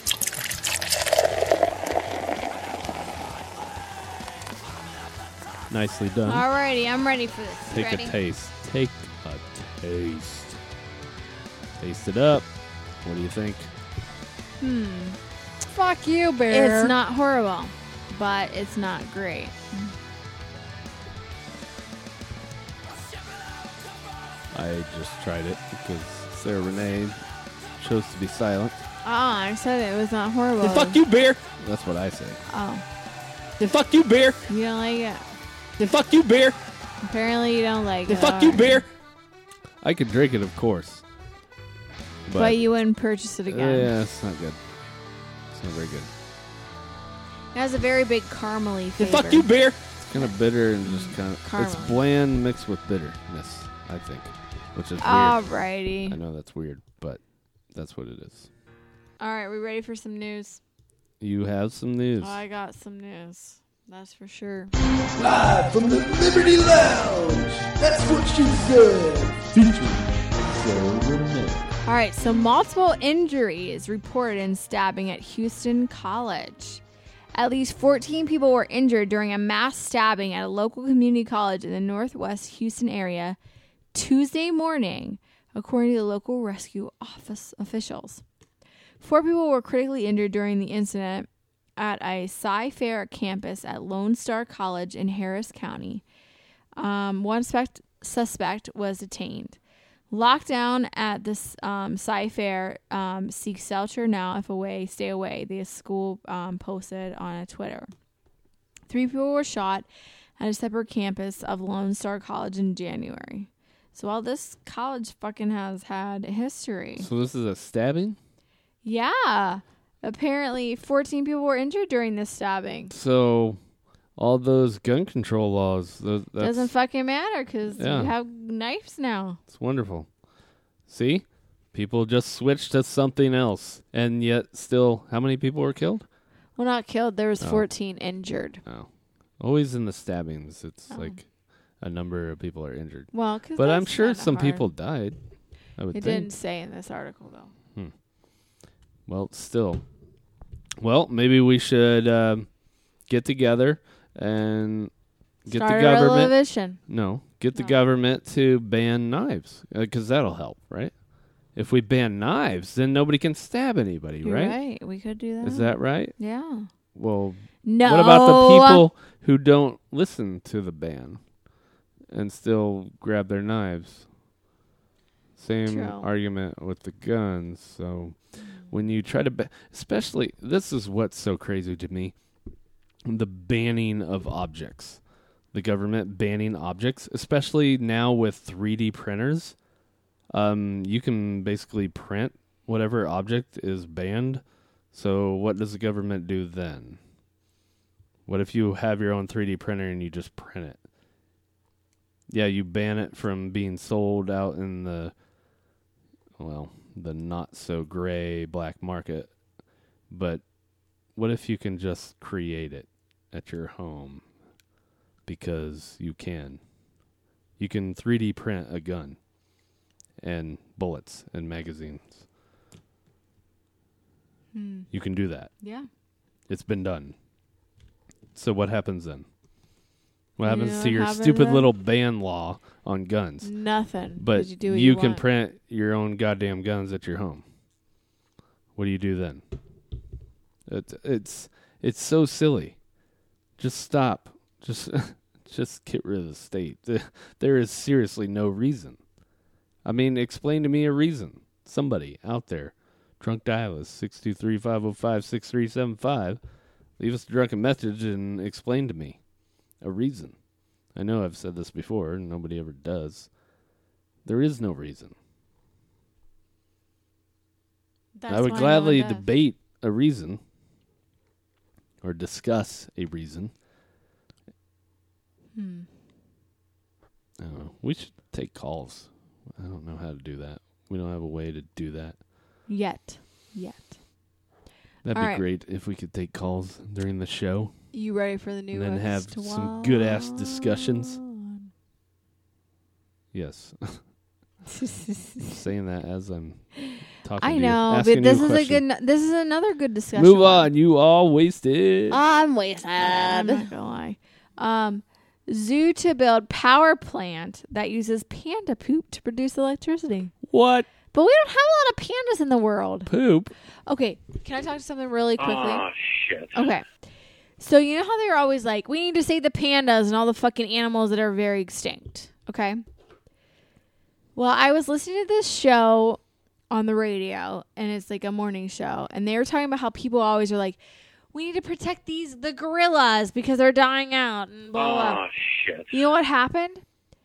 Nicely done. Alrighty, I'm ready for this. Take ready? a taste. Take a taste. Taste it up. What do you think? Fuck you, Bear. It's not horrible, but it's not great. I just tried it because Sarah Renee chose to be silent. I said it was not horrible. Then fuck you, beer. That's what I say. Oh, Then fuck you, beer. you don't like it? Then fuck you, beer. Apparently you don't like Then it. fuck you, alright. beer. I could drink it, of course. But you wouldn't purchase it again. Yeah, it's not good. It's not very good. It has a very big caramely Then flavor. fuck you, beer. It's kind of bitter and just kind of... It's Caramel. bland mixed with bitterness, I think. Which is weird. Alrighty. I know that's weird, but that's what it is. Alright, we ready for some news? You have some news. I got some news. That's for sure. Live from the Liberty Lounge. That's what she said. Featuring Sarah Renee. All right, so multiple injuries reported in stabbing at Houston College. At least 14 people were injured during a mass stabbing at a local community college in the northwest Houston area Tuesday morning, according to the local rescue office officials. 4 people were critically injured during the incident at a Sci-Fair campus at Lone Star College in Harris County. One suspect was detained. Lockdown at this Sci-Fair seeks shelter now. If away, stay away. The school posted on a Twitter. 3 people were shot at a separate campus of Lone Star College in January. So while this college fucking has had history. So this is a stabbing? Yeah. Apparently 14 people were injured during this stabbing. So all those gun control laws, that's, Doesn't fucking matter because Yeah. you have knives now. it's wonderful. See? People just switched to something else. And yet still, how many people were killed? Well, not killed. There was Oh. 14 injured. Oh. Always in the stabbings, it's Oh. like a number of people are injured. Well, 'cause but I'm that's sure kinda some hard. people died. I would It think. didn't say in this article, though. Well, still. Well, maybe we should get together and get Start the a government. revolution. No, get the government to ban knives because that'll help, right? If we ban knives, then nobody can stab anybody, You're right? right. We could do that. Is that right? Yeah. Well, No. what about the people who don't listen to the ban and still grab their knives? Same True. argument with the guns. So when you try to, especially, this is what's so crazy to me, the banning of objects. The government banning objects, especially now with 3D printers. You can basically print whatever object is banned. So what does the government do then? What if you have your own 3D printer and you just print it? Yeah, you ban it from being sold out in the not so gray black market. But what if you can just create it at your home? Because you can. You can 3D print a gun and bullets and magazines. You can do that. Yeah. It's been done. So what happens then? What You happens know to what your happens stupid then? little ban law on guns? Nothing. But 'cause you do what you can want. print your own goddamn guns at your home. What do you do then? It's so silly. Just stop. Just get rid of the state. There is seriously no reason. I mean, explain to me a reason. Somebody out there. Drunk Dialist, 623-505-6375. Leave us a drunken message and explain to me a reason. I know I've said this before, and nobody ever does. There is no reason. That's I would why gladly no one does. debate a reason or discuss a reason. I don't know. We should take calls. I don't know how to do that. We don't have a way to do that. Yet. That'd All be right. great if we could take calls during the show You ready for the new and then have some good-ass discussions. Yes. Saying that as I'm talking I to know, you. Asking but this you is question. this is another good discussion. Move one. on. You all wasted. I'm wasted. I'm not gonna lie. Zoo to build power plant that uses panda poop to produce electricity. What? But we don't have a lot of pandas in the world. Poop? Okay, can I talk to something really quickly? Oh, shit. Okay. So you know how they're always like, we need to save the pandas and all the fucking animals that are very extinct. Okay? Well, I was listening to this show on the radio, and it's like a morning show, and they were talking about how people always are like, we need to protect the gorillas because they're dying out and blah, blah, blah. Oh, shit. You know what happened?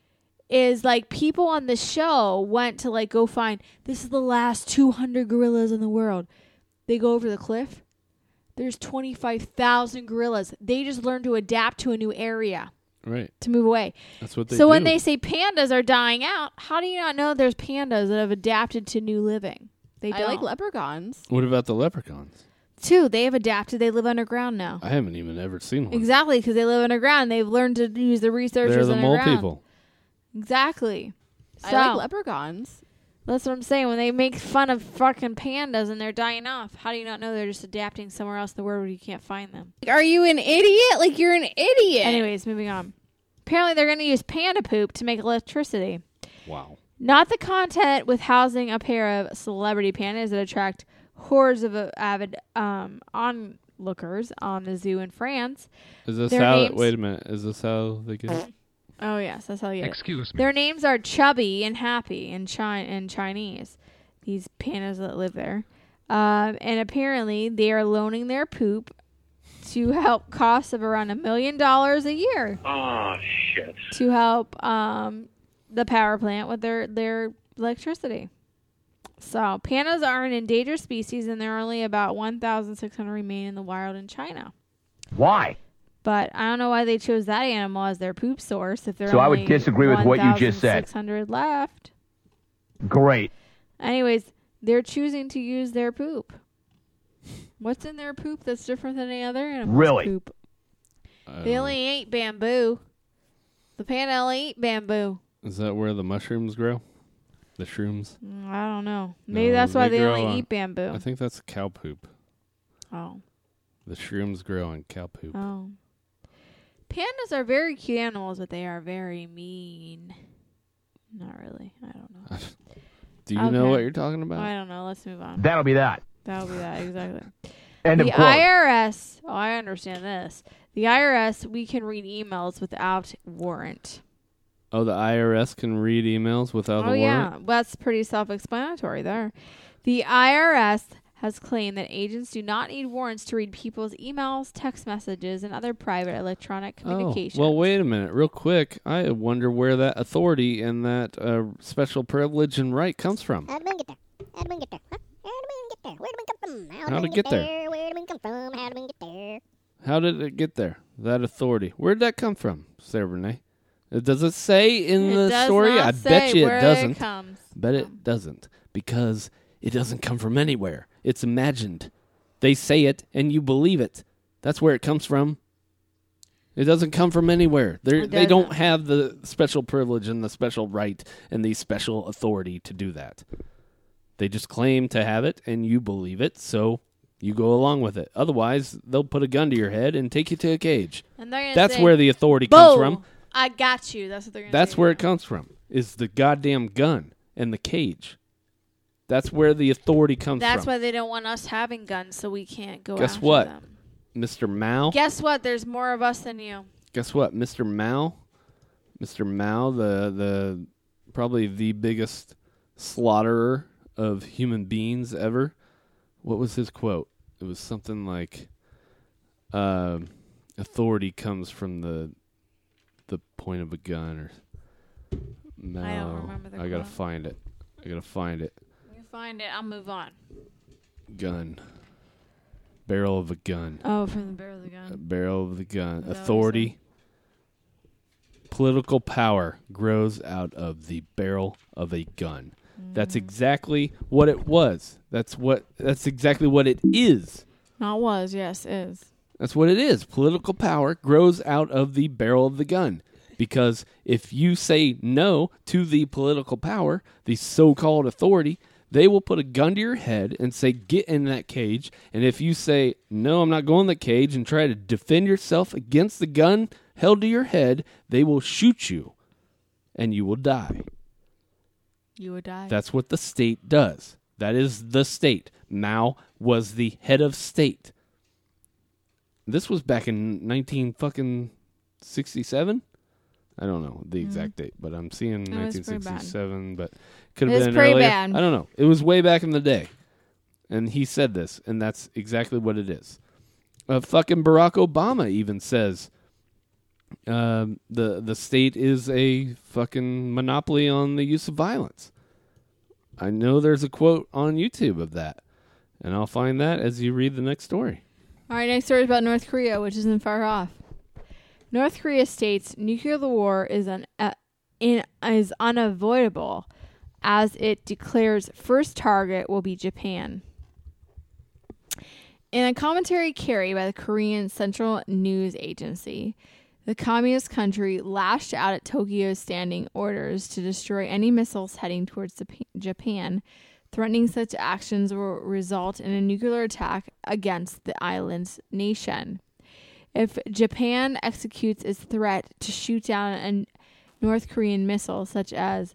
Is like people on the show went to like go find, this is the last 200 gorillas in the world. They go over the cliff. There's 25,000 gorillas. They just learned to adapt to a new area. Right. To move away. That's what they So do. when they say pandas are dying out, how do you not know there's pandas that have adapted to new living? They don't. I like leprechauns. What about the leprechauns? Too, they have adapted. They live underground now. I haven't even ever seen one. Exactly, because they live underground. They've learned to use the researchers They're the mole underground. people. Exactly. I like leprechauns. That's what I'm saying. When they make fun of fucking pandas and they're dying off, how do you not know they're just adapting somewhere else in the world where you can't find them? Are you an idiot? Like, you're an idiot. Anyways, moving on. Apparently, they're going to use panda poop to make electricity. Wow. Not the content with housing a pair of celebrity pandas that attract hordes of avid onlookers on the zoo in France. Is this Their how? names- Wait a minute. Is this how they get it? Oh, yes, that's how you get it. Excuse me. Their names are Chubby and Happy in Chinese. These pandas that live there. And apparently, they are loaning their poop to help costs of around $1 million a year. Oh, shit. To help the power plant with their electricity. So, pandas are an endangered species, and there are only about 1,600 remain in the wild in China. Why? But I don't know why they chose that animal as their poop source if there So are I would only disagree with what you just said. 1,600 left. Great. Anyways, they're choosing to use their poop. What's in their poop that's different than any other animal's Really? poop? They only eat bamboo. The panda only eat bamboo. Is that where the mushrooms grow? The shrooms. I don't know. Maybe No, that's why they grow only on- eat bamboo. I think that's cow poop. Oh. The shrooms grow on cow poop. Oh. Pandas are very cute animals, but they are very mean. Not really. I don't know. Do you know what you're talking about? I don't know. Let's move on. That'll be that. That'll be that, exactly. End of the quote. IRS, I understand this. The IRS, we can read emails without warrant. Oh, the IRS can read emails without a warrant? Yeah. That's pretty self-explanatory there. The IRS has claimed that agents do not need warrants to read people's emails, text messages, and other private electronic communications. Oh, well, wait a minute. Real quick. I wonder where that authority and that special privilege and right comes from. How did we get there? How did we get there? Huh? How did we get there? Where did we come from? How did it get there? Where did we come from? How did we get there? How did it get there? That authority. Where did that come from, Sarah Renee? Does it say in the story? I bet you it doesn't. Bet it doesn't. Because it doesn't come from anywhere. It's imagined. They say it, and you believe it. That's where it comes from. It doesn't come from anywhere. They don't have the special privilege and the special right and the special authority to do that. They just claim to have it, and you believe it, so you go along with it. Otherwise, they'll put a gun to your head and take you to a cage. And they're gonna That's say, where the authority comes from. I got you. That's what they're going to say. That's where it comes from, is the goddamn gun and the cage. That's where the authority comes That's from. why they don't want us having guns, so we can't go Guess after what? them. Mr. Mao? Guess what? There's more of us than you. Guess what? Mr. Mao? Mr. Mao, the probably the biggest slaughterer of human beings ever. What was his quote? It was something like, authority comes from the point of a gun, or no. I don't remember the I gotta quote. find it. You find it. I'll move on. Gun. Barrel of a gun. Oh, from the barrel of the gun. Barrel of the gun. Is that what Authority. Political power grows out of the barrel of a gun. That's exactly what it was. That's exactly what it is. Not was, yes, is. That's what it is. Political power grows out of the barrel of the gun. Because if you say no to the political power, the so-called authority, they will put a gun to your head and say, get in that cage. And if you say, no, I'm not going in the cage, and try to defend yourself against the gun held to your head, they will shoot you and you will die. You would die. That's what the state does. That is the state. Mao was the head of state. This was back in 1967. I don't know the exact date, but I'm seeing It was pretty 1967. But could have It was been pretty earlier. bad. I don't know. It was way back in the day, and he said this, and that's exactly what it is. Fucking Barack Obama even says the state is a fucking monopoly on the use of violence. I know there's a quote on YouTube of that, and I'll find that as you read the next story. All right, next story is about North Korea, which isn't far off. North Korea states nuclear war is unavoidable, as it declares first target will be Japan. In a commentary carried by the Korean Central News Agency, the communist country lashed out at Tokyo's standing orders to destroy any missiles heading towards Japan, threatening such actions will result in a nuclear attack against the island's nation. If Japan executes its threat to shoot down a North Korean missile, such as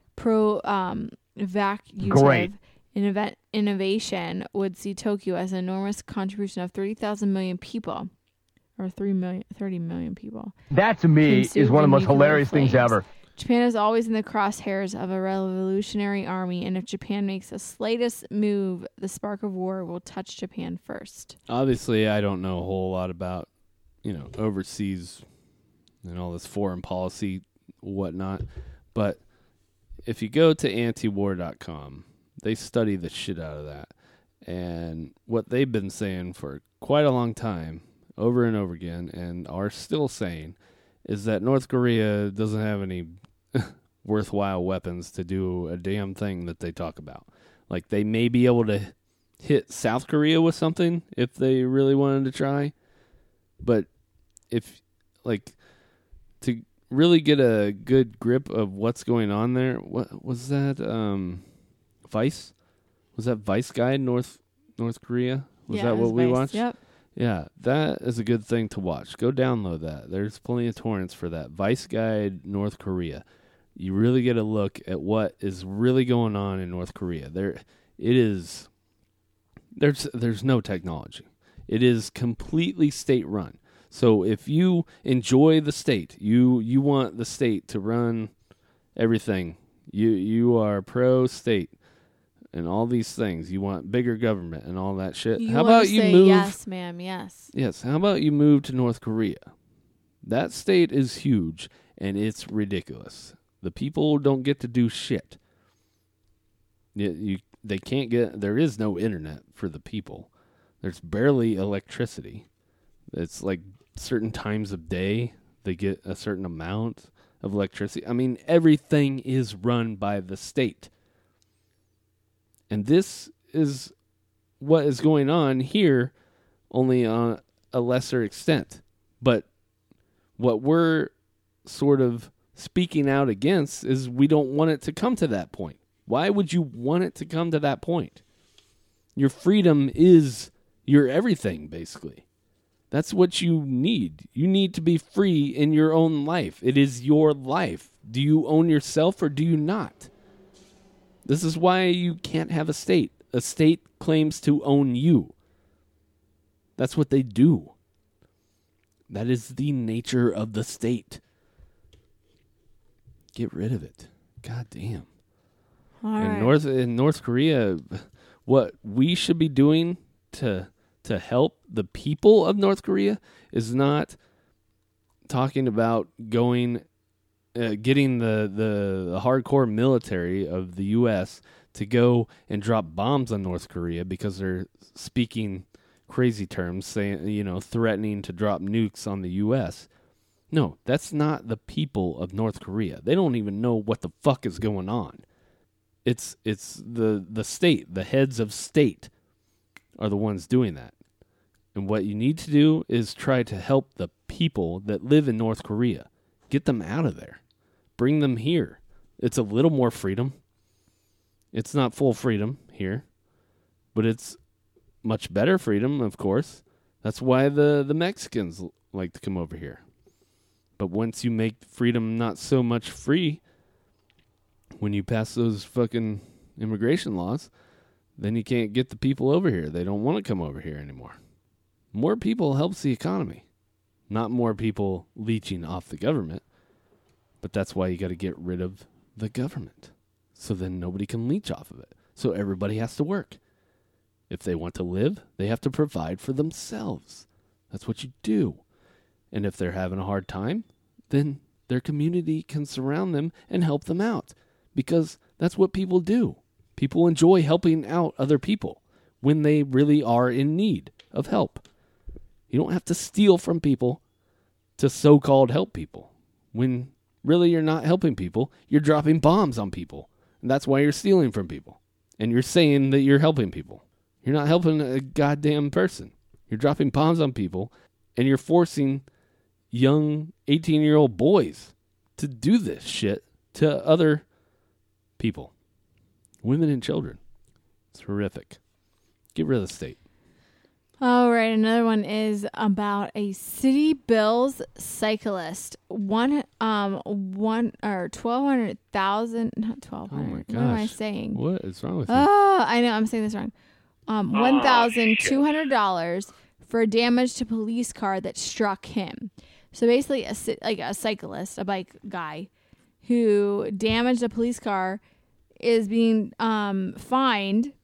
evacuative innovation, would see Tokyo as an enormous contribution of 30 million people. Or 30 million people. That, to me, is one of the most hilarious things ever. Japan is always in the crosshairs of a revolutionary army, and if Japan makes the slightest move, the spark of war will touch Japan first. Obviously, I don't know a whole lot about, overseas and all this foreign policy, whatnot. But if you go to antiwar.com, they study the shit out of that. And what they've been saying for quite a long time, over and over again, and are still saying, is that North Korea doesn't have any worthwhile weapons to do a damn thing that they talk about. Like, they may be able to hit South Korea with something if they really wanted to try. But if, really get a good grip of what's going on there. What was that? Vice? Was that Vice Guide North Korea? Was that what we watched? Yep. Yeah, that is a good thing to watch. Go download that. There's plenty of torrents for that. Vice Guide North Korea. You really get a look at what is really going on in North Korea. There's no technology. It is completely state run. So if you enjoy the state, you want the state to run everything. You are pro state and all these things. You want bigger government and all that shit. How about you move? Yes, ma'am. Yes. Yes. How about you move to North Korea? That state is huge and it's ridiculous. The people don't get to do shit. They can't get. There is no internet for the people. There's barely electricity. It's like certain times of day they get a certain amount of electricity. I mean, everything is run by the state. And this is what is going on here, only on a lesser extent. But what we're sort of speaking out against is we don't want it to come to that point. Why would you want it to come to that point? Your freedom is your everything, basically. That's what you need. You need to be free in your own life. It is your life. Do you own yourself or do you not? This is why you can't have a state. A state claims to own you. That's what they do. That is the nature of the state. Get rid of it. God damn. In North Korea, what we should be doing to help the people of North Korea is not talking about getting the hardcore military of the U.S. to go and drop bombs on North Korea because they're speaking crazy terms, saying, threatening to drop nukes on the U.S. No, that's not the people of North Korea. They don't even know what the fuck is going on. It's the state, the heads of state are the ones doing that. And what you need to do is try to help the people that live in North Korea. Get them out of there. Bring them here. It's a little more freedom. It's not full freedom here, but it's much better freedom, of course. That's why the Mexicans like to come over here. But once you make freedom not so much free, when you pass those fucking immigration laws, then you can't get the people over here. They don't want to come over here anymore. More people helps the economy. Not more people leeching off the government. But that's why you got to get rid of the government. So then nobody can leech off of it. So everybody has to work. If they want to live, they have to provide for themselves. That's what you do. And if they're having a hard time, then their community can surround them and help them out. Because that's what people do. People enjoy helping out other people when they really are in need of help. You don't have to steal from people to so-called help people. When really you're not helping people, you're dropping bombs on people. And that's why you're stealing from people. And you're saying that you're helping people. You're not helping a goddamn person. You're dropping bombs on people, and you're forcing young 18-year-old boys to do this shit to other people. Women and children. It's horrific. Get rid of the state. All right, another one is about a City Bills cyclist. One or 1,200,000, not 1,200. Oh my gosh. What am I saying? What is wrong with you? Oh, I know, I'm saying this wrong. $1,200 for damage to police car that struck him. So basically, a cyclist, a bike guy, who damaged a police car is being fined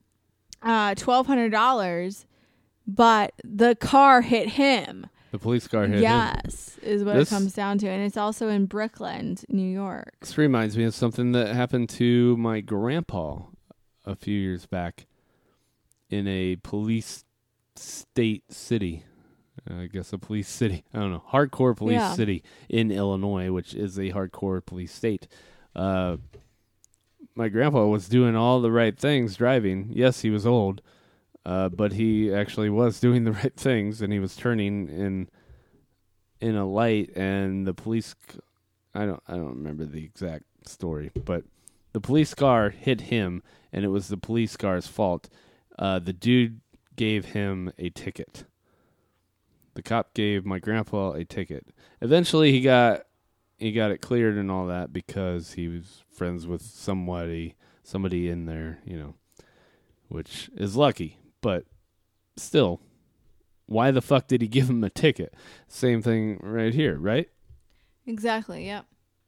$1,200. But the car hit him. The police car hit him. Yes, is what it comes down to. And it's also in Brickland, New York. This reminds me of something that happened to my grandpa a few years back in a police state city. I guess a police city. I don't know. Hardcore police city in Illinois, which is a hardcore police state. My grandpa was doing all the right things driving. Yes, he was old. But he actually was doing the right things, and he was turning in a light, and the police I don't remember the exact story, but the police car hit him, and it was the police car's fault. The dude gave him a ticket. The cop gave my grandpa a ticket. Eventually, he got it cleared and all that because he was friends with somebody in there, which is lucky. But still, why the fuck did he give him a ticket? Same thing right here, right? Exactly, yep.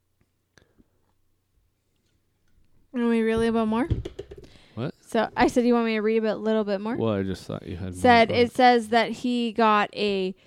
Want me to read a little bit more? What? So I said you want me to read a little bit more? Well, I just thought you had It says that he got a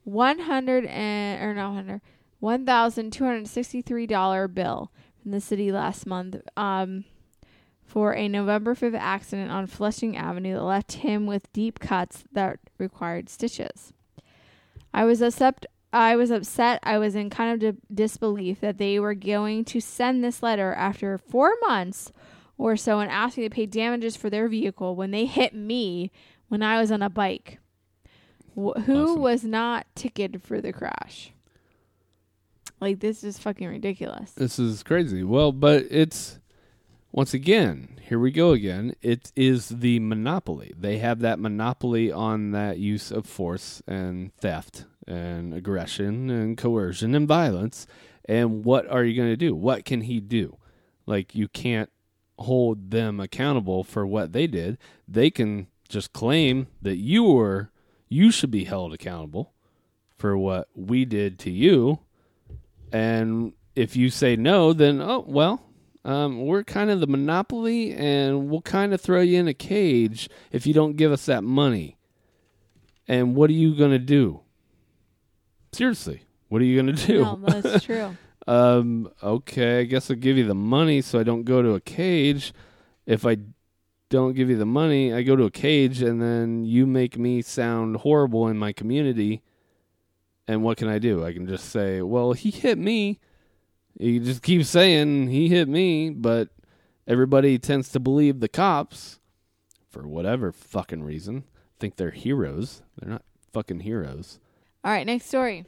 $1,263 bill from the city last month for a November 5th accident on Flushing Avenue that left him with deep cuts that required stitches. I was upset. I was in kind of disbelief that they were going to send this letter after 4 months or so and ask me to pay damages for their vehicle when they hit me when I was on a bike. Who was not ticketed for the crash? Like, this is fucking ridiculous. This is crazy. Well, but it's, once again, here we go again. It is the monopoly. They have that monopoly on that use of force and theft and aggression and coercion and violence. And what are you going to do? What can he do? Like, you can't hold them accountable for what they did. They can just claim that you should be held accountable for what we did to you. And if you say no, then, we're kind of the monopoly and we'll kind of throw you in a cage if you don't give us that money. And what are you going to do? Seriously, what are you going to do? No, that's true. Okay, I guess I'll give you the money so I don't go to a cage. If I don't give you the money, I go to a cage and then you make me sound horrible in my community. And what can I do? I can just say, well, he hit me. You just keep saying he hit me, but everybody tends to believe the cops for whatever fucking reason. Think they're heroes. They're not fucking heroes. All right, next story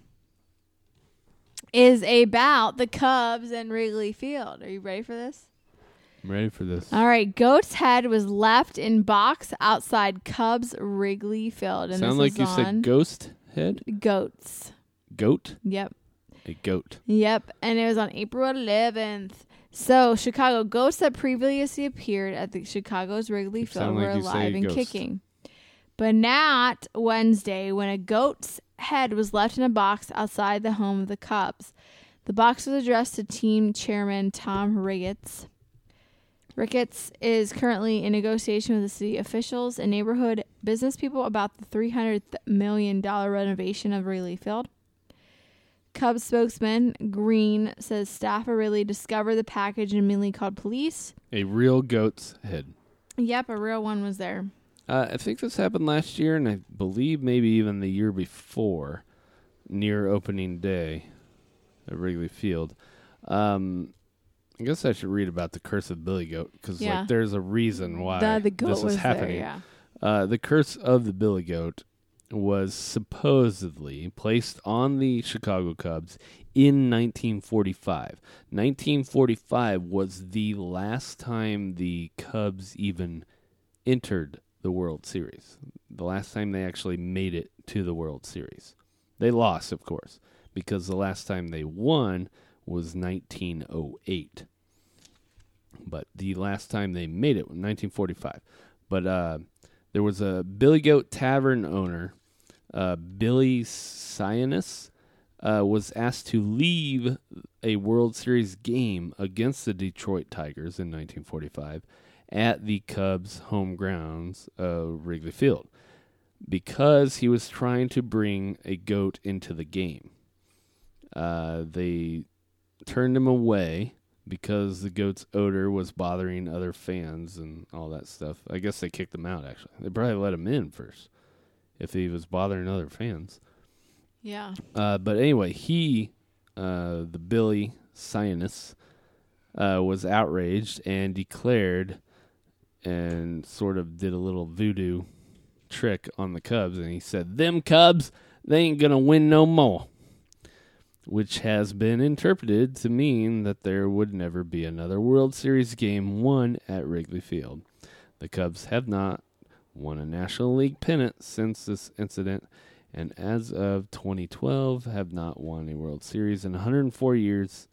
is about the Cubs and Wrigley Field. Are you ready for this? I'm ready for this. All right, goat's head was left in box outside Cubs Wrigley Field. And sound like you said ghost head? Goats. Goat? Yep. A goat. Yep, and it was on April 11th. So, Chicago goats that previously appeared at the Chicago's Wrigley Field were alive and kicking. But not Wednesday when a goat's head was left in a box outside the home of the Cubs. The box was addressed to team chairman Tom Ricketts. Ricketts is currently in negotiation with the city officials and neighborhood business people about the $300 million renovation of Wrigley Field. Cubs spokesman Green says staff are really discovered the package and immediately called police. A real goat's head. Yep, a real one was there. I think this happened last year, and I believe maybe even the year before, near opening day at Wrigley Field. I guess I should read about the curse of Billy Goat, because there's a reason why the goat this is happening. There, the curse of the Billy Goat was supposedly placed on the Chicago Cubs in 1945. 1945 was the last time the Cubs even entered the World Series. The last time they actually made it to the World Series. They lost, of course, because the last time they won was 1908. But the last time they made it was 1945. But there was a Billy Goat Tavern owner, Billy Sionis, was asked to leave a World Series game against the Detroit Tigers in 1945 at the Cubs' home grounds of Wrigley Field because he was trying to bring a goat into the game. They turned him away because the goat's odor was bothering other fans and all that stuff. I guess they kicked him out, actually. They probably let him in first if he was bothering other fans. Yeah. But anyway, the Billy Sionis, was outraged and declared and sort of did a little voodoo trick on the Cubs. And he said, them Cubs, they ain't going to win no more. which has been interpreted to mean that there would never be another World Series game won at Wrigley Field. The Cubs have not won a National League pennant since this incident, and as of 2012 have not won a World Series in 104 years.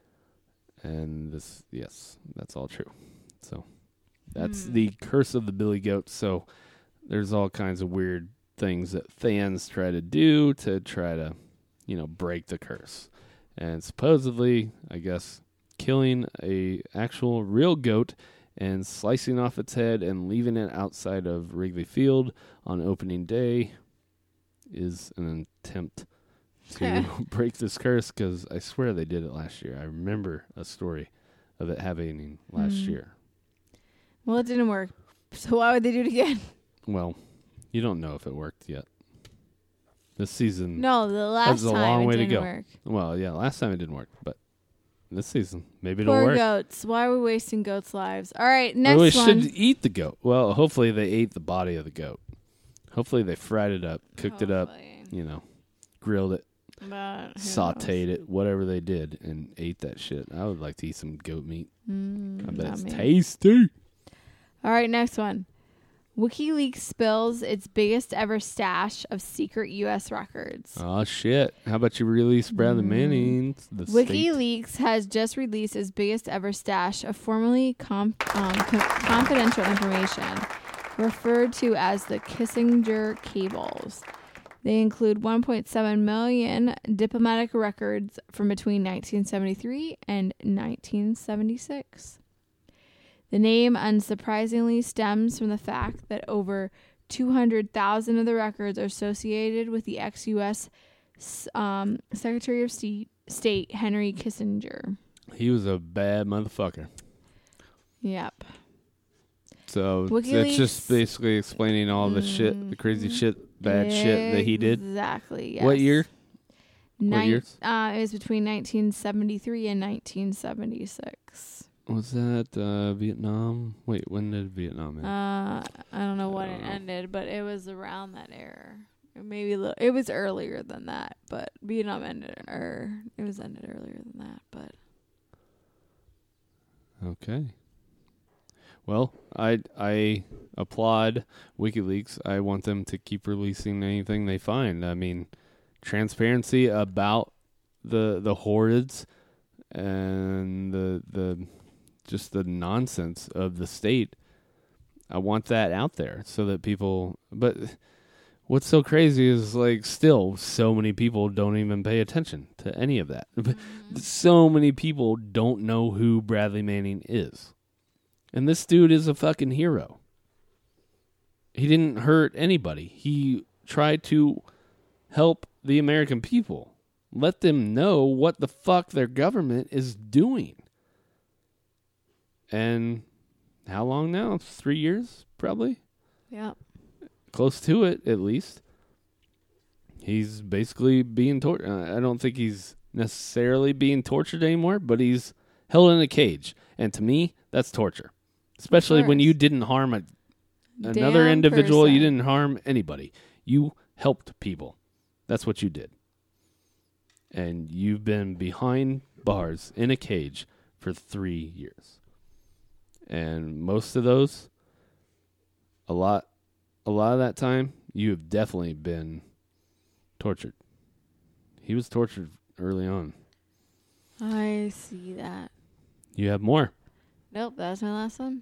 And this, yes, that's all true. So that's the curse of the Billy Goat. So there's all kinds of weird things that fans try to do to try to, break the curse. And supposedly, I guess, killing a actual real goat and slicing off its head and leaving it outside of Wrigley Field on opening day is an attempt to break this curse, because I swear they did it last year. I remember a story of it happening last year. Well, it didn't work. So why would they do it again? Well, you don't know if it worked yet. This season, No, the last has a time long it way to didn't go. work. Well, yeah, last time it didn't work, but this season maybe it'll Poor work. goats. Why are we wasting goats' lives? All right, next Well, we one. should eat the goat. Well, hopefully they ate the body of the goat. Hopefully they fried it up, cooked it up, grilled it, But who sauteed it, whatever they did, and ate that shit. I would like to eat some goat meat. I bet not it's me. tasty. All right, next one. WikiLeaks spills its biggest ever stash of secret U.S. records. Oh, shit. How about you release Bradley Manning? The state? WikiLeaks has just released its biggest ever stash of formerly confidential information, referred to as the Kissinger cables. They include 1.7 million diplomatic records from between 1973 and 1976. The name, unsurprisingly, stems from the fact that over 200,000 of the records are associated with the ex-U.S. Secretary of State Henry Kissinger. He was a bad motherfucker. Yep. So WikiLeaks, that's just basically explaining all the shit, the crazy shit, bad shit that he did. Exactly. Yes. What year? What years? It was between 1973 and 1976. Was that Vietnam? Wait, when did Vietnam end? I don't know when it ended, but it was around that era. Maybe it was earlier than that, but Vietnam ended, or it was ended earlier than that. But okay. Well, I applaud WikiLeaks. I want them to keep releasing anything they find. I mean, transparency about the hordes and the just the nonsense of the state. I want that out there so that people. But what's so crazy is, like, still so many people don't even pay attention to any of that. So many people don't know who Bradley Manning is. And this dude is a fucking hero. He didn't hurt anybody. He tried to help the American people. Let them know what the fuck their government is doing. And how long now? 3 years, probably? yeah. Close to it, at least. He's basically being tortured. I don't think he's necessarily being tortured anymore, but he's held in a cage. And to me, that's torture. Especially when you didn't harm another Damn individual. person. You didn't harm anybody. You helped people. That's what you did. And you've been behind bars in a cage for 3 years. And most of those, a lot of that time, you have definitely been tortured. He was tortured early on. I see that. You have more. Nope, that's my last one.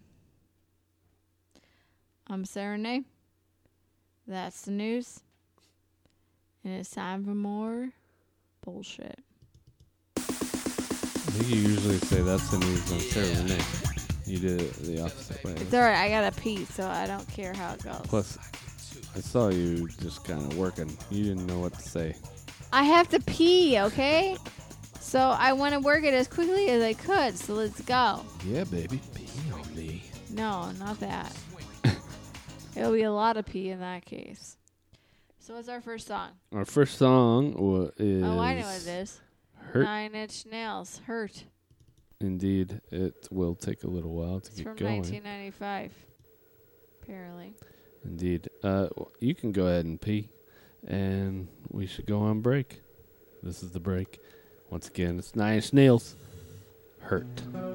I'm Sarah Renee. That's the news. And it's time for more bullshit. I think you usually say that's the news on Sarah Renee. You did it the opposite way. It's alright, I gotta pee, so I don't care how it goes. Plus, I saw you just kind of working. You didn't know what to say. I have to pee, okay? So I want to work it as quickly as I could, so let's go. Yeah, baby. Pee on me. No, not that. It'll be a lot of pee in that case. So what's our first song? Our first song is... Oh, I know what it is. Hurt. 9 Inch Nails. Hurt. Indeed, it will take a little while to It's get from going. 1995, apparently. Indeed. You can go ahead and pee, and we should go on break. This is the break. Once again, it's 9 Inch Nails. Hurt.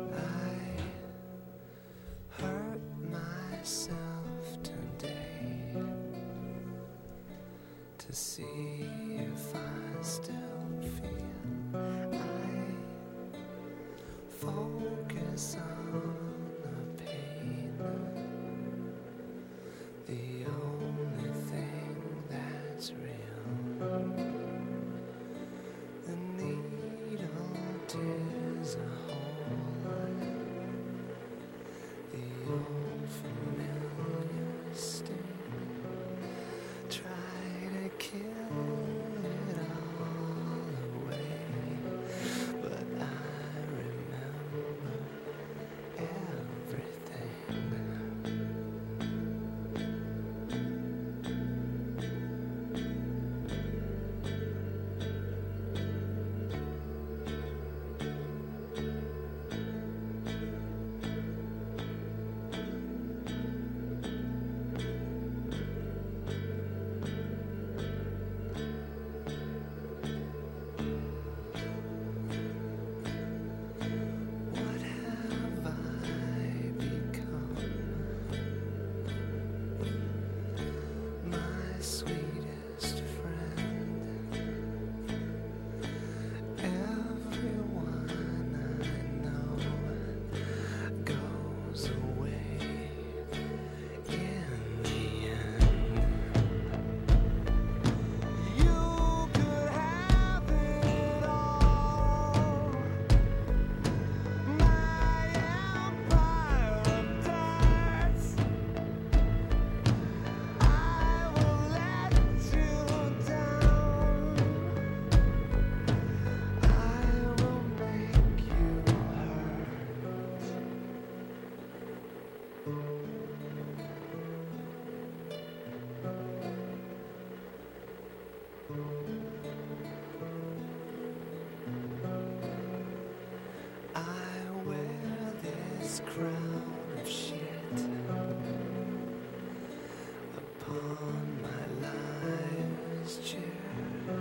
To see if I still feel I focus on the pain, the only thing that's real. The needle tears a hole, the old familiar sting. Try to kill it all away, but I remember everything. Crown of shit upon my life's chair,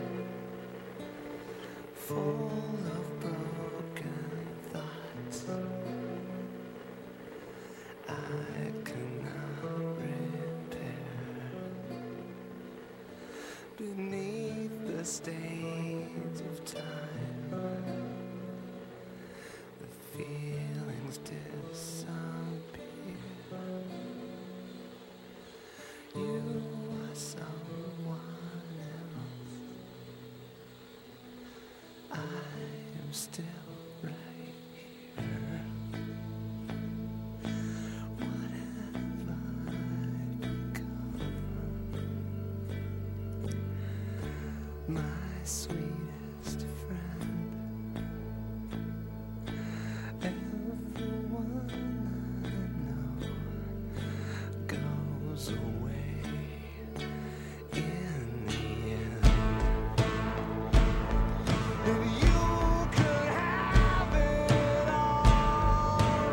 full of broken thoughts I cannot repair. Beneath the stains of time, the feelings disappear. You are someone else. I am still right here. What have I become? My sweetest friend. Everyone I know goes away in the end. And you could have it all.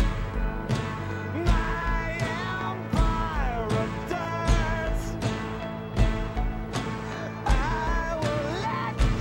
My empire of dirt. I will let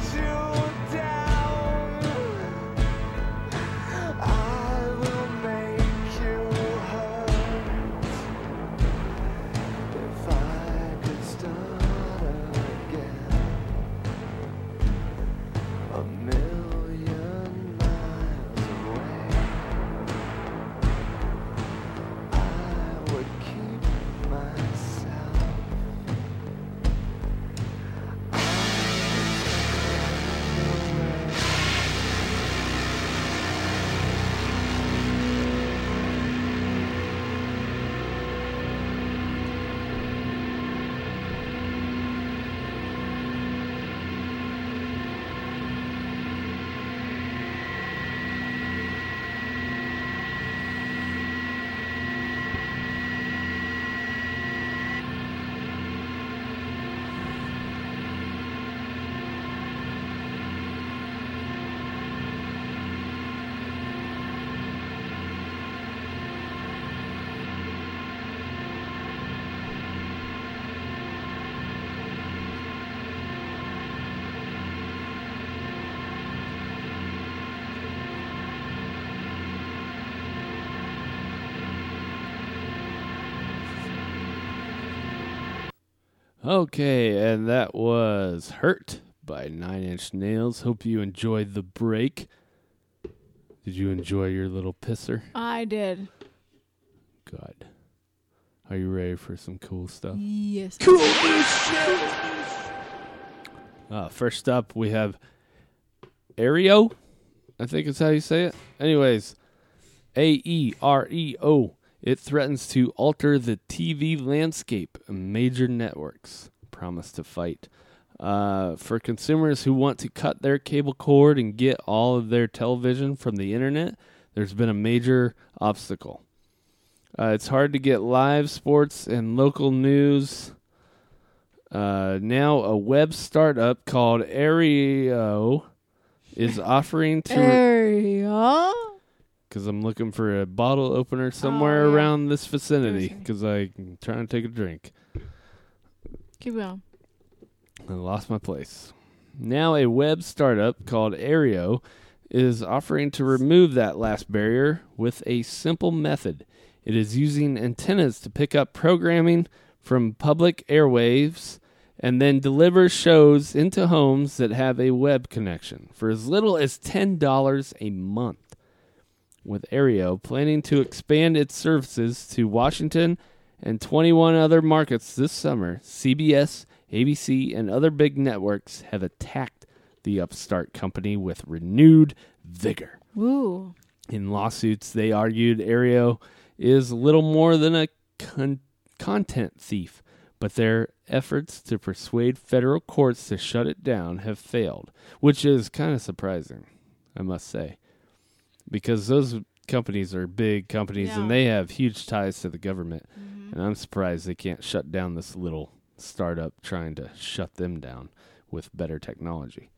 Okay, and that was Hurt by Nine Inch Nails. Hope you enjoyed the break. Did you enjoy your little pisser? I did. Good. Are you ready for some cool stuff? Yes. Cool shit. First up, we have Aereo. I think is how you say it. Anyways, AEREO. It threatens to alter the TV landscape. Major networks promise to fight. For consumers who want to cut their cable cord and get all of their television from the internet, there's been a major obstacle. It's hard to get live sports and local news. Now a web startup called Aereo is offering to... Aereo? Because I'm looking for a bottle opener somewhere around this vicinity. Because I'm trying to take a drink. Keep going. I lost my place. Now a web startup called Aereo is offering to remove that last barrier with a simple method. It is using antennas to pick up programming from public airwaves and then deliver shows into homes that have a web connection for as little as $10 a month. With Aereo planning to expand its services to Washington and 21 other markets this summer, CBS, ABC, and other big networks have attacked the upstart company with renewed vigor. Ooh. In lawsuits, they argued Aereo is little more than a content thief, but their efforts to persuade federal courts to shut it down have failed, which is kind of surprising, I must say. Because those companies are big companies and they have huge ties to the government. Mm-hmm. And I'm surprised they can't shut down this little startup trying to shut them down with better technology.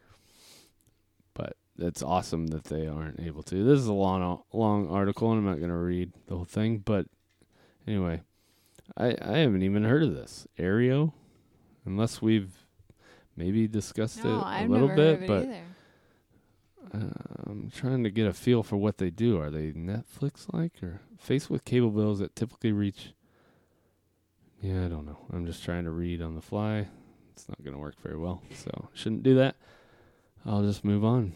But it's awesome that they aren't able to. This is a long article, and I'm not going to read the whole thing. But anyway, I haven't even heard of this. Aereo, unless we've maybe discussed it a little bit. But either. I'm trying to get a feel for what they do. Are they Netflix-like or faced with cable bills that typically reach? Yeah, I don't know. I'm just trying to read on the fly. It's not going to work very well, so shouldn't do that. I'll just move on.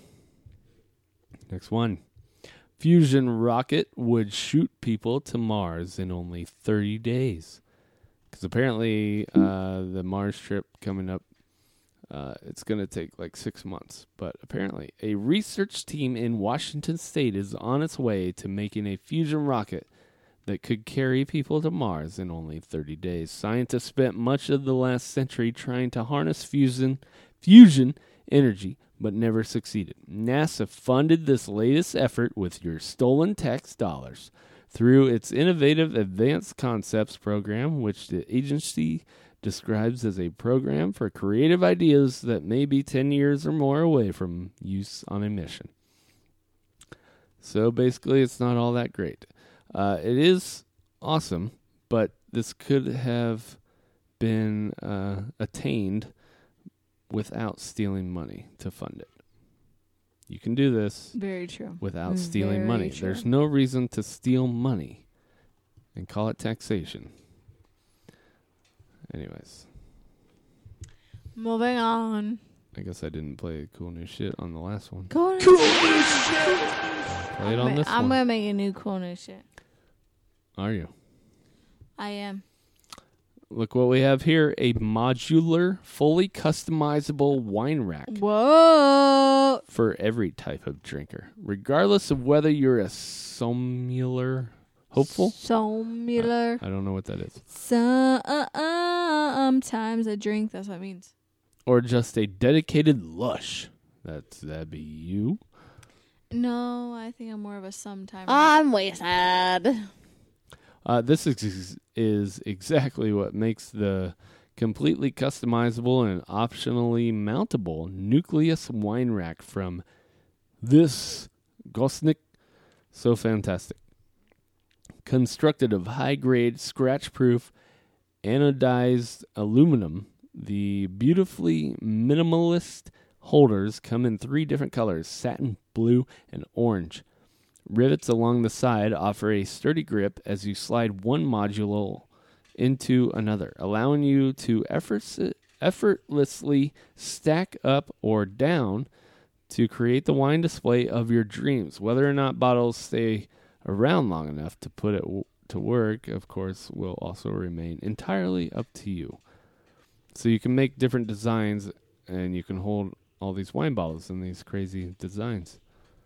Next one. Fusion rocket would shoot people to Mars in only 30 days. Because apparently the Mars trip coming up, it's going to take like 6 months. But apparently a research team in Washington State is on its way to making a fusion rocket that could carry people to Mars in only 30 days. Scientists spent much of the last century trying to harness fusion energy, but never succeeded. NASA funded this latest effort with your stolen tax dollars through its innovative Advanced Concepts program, which the agency describes as a program for creative ideas that may be 10 years or more away from use on a mission. So basically, it's not all that great. It is awesome, but this could have been attained without stealing money to fund it. You can do this very true without stealing very money. True. There's no reason to steal money and call it taxation. Anyways. Moving on. I guess I didn't play cool new shit on the last one. Cool new shit. Play it on this one. I'm going to make a new cool new shit. Are you? I am. Look what we have here. A modular, fully customizable wine rack. Whoa! For every type of drinker. Regardless of whether you're a sommelier hopeful? Sommelier. I don't know what that is. Sometimes I drink. That's what it means. Or just a dedicated lush. That'd be you? No, I think I'm more of a sometime. I'm wasted. This is exactly what makes the completely customizable and optionally mountable nucleus wine rack from this Gosnik so fantastic. Constructed of high-grade, scratch-proof, anodized aluminum, the beautifully minimalist holders come in 3 different colors, satin, blue, and orange. Rivets along the side offer a sturdy grip as you slide one module into another, allowing you to effortlessly stack up or down to create the wine display of your dreams. Whether or not bottles stay around long enough to put it to work, of course, will also remain entirely up to you. So you can make different designs, and you can hold all these wine bottles in these crazy designs.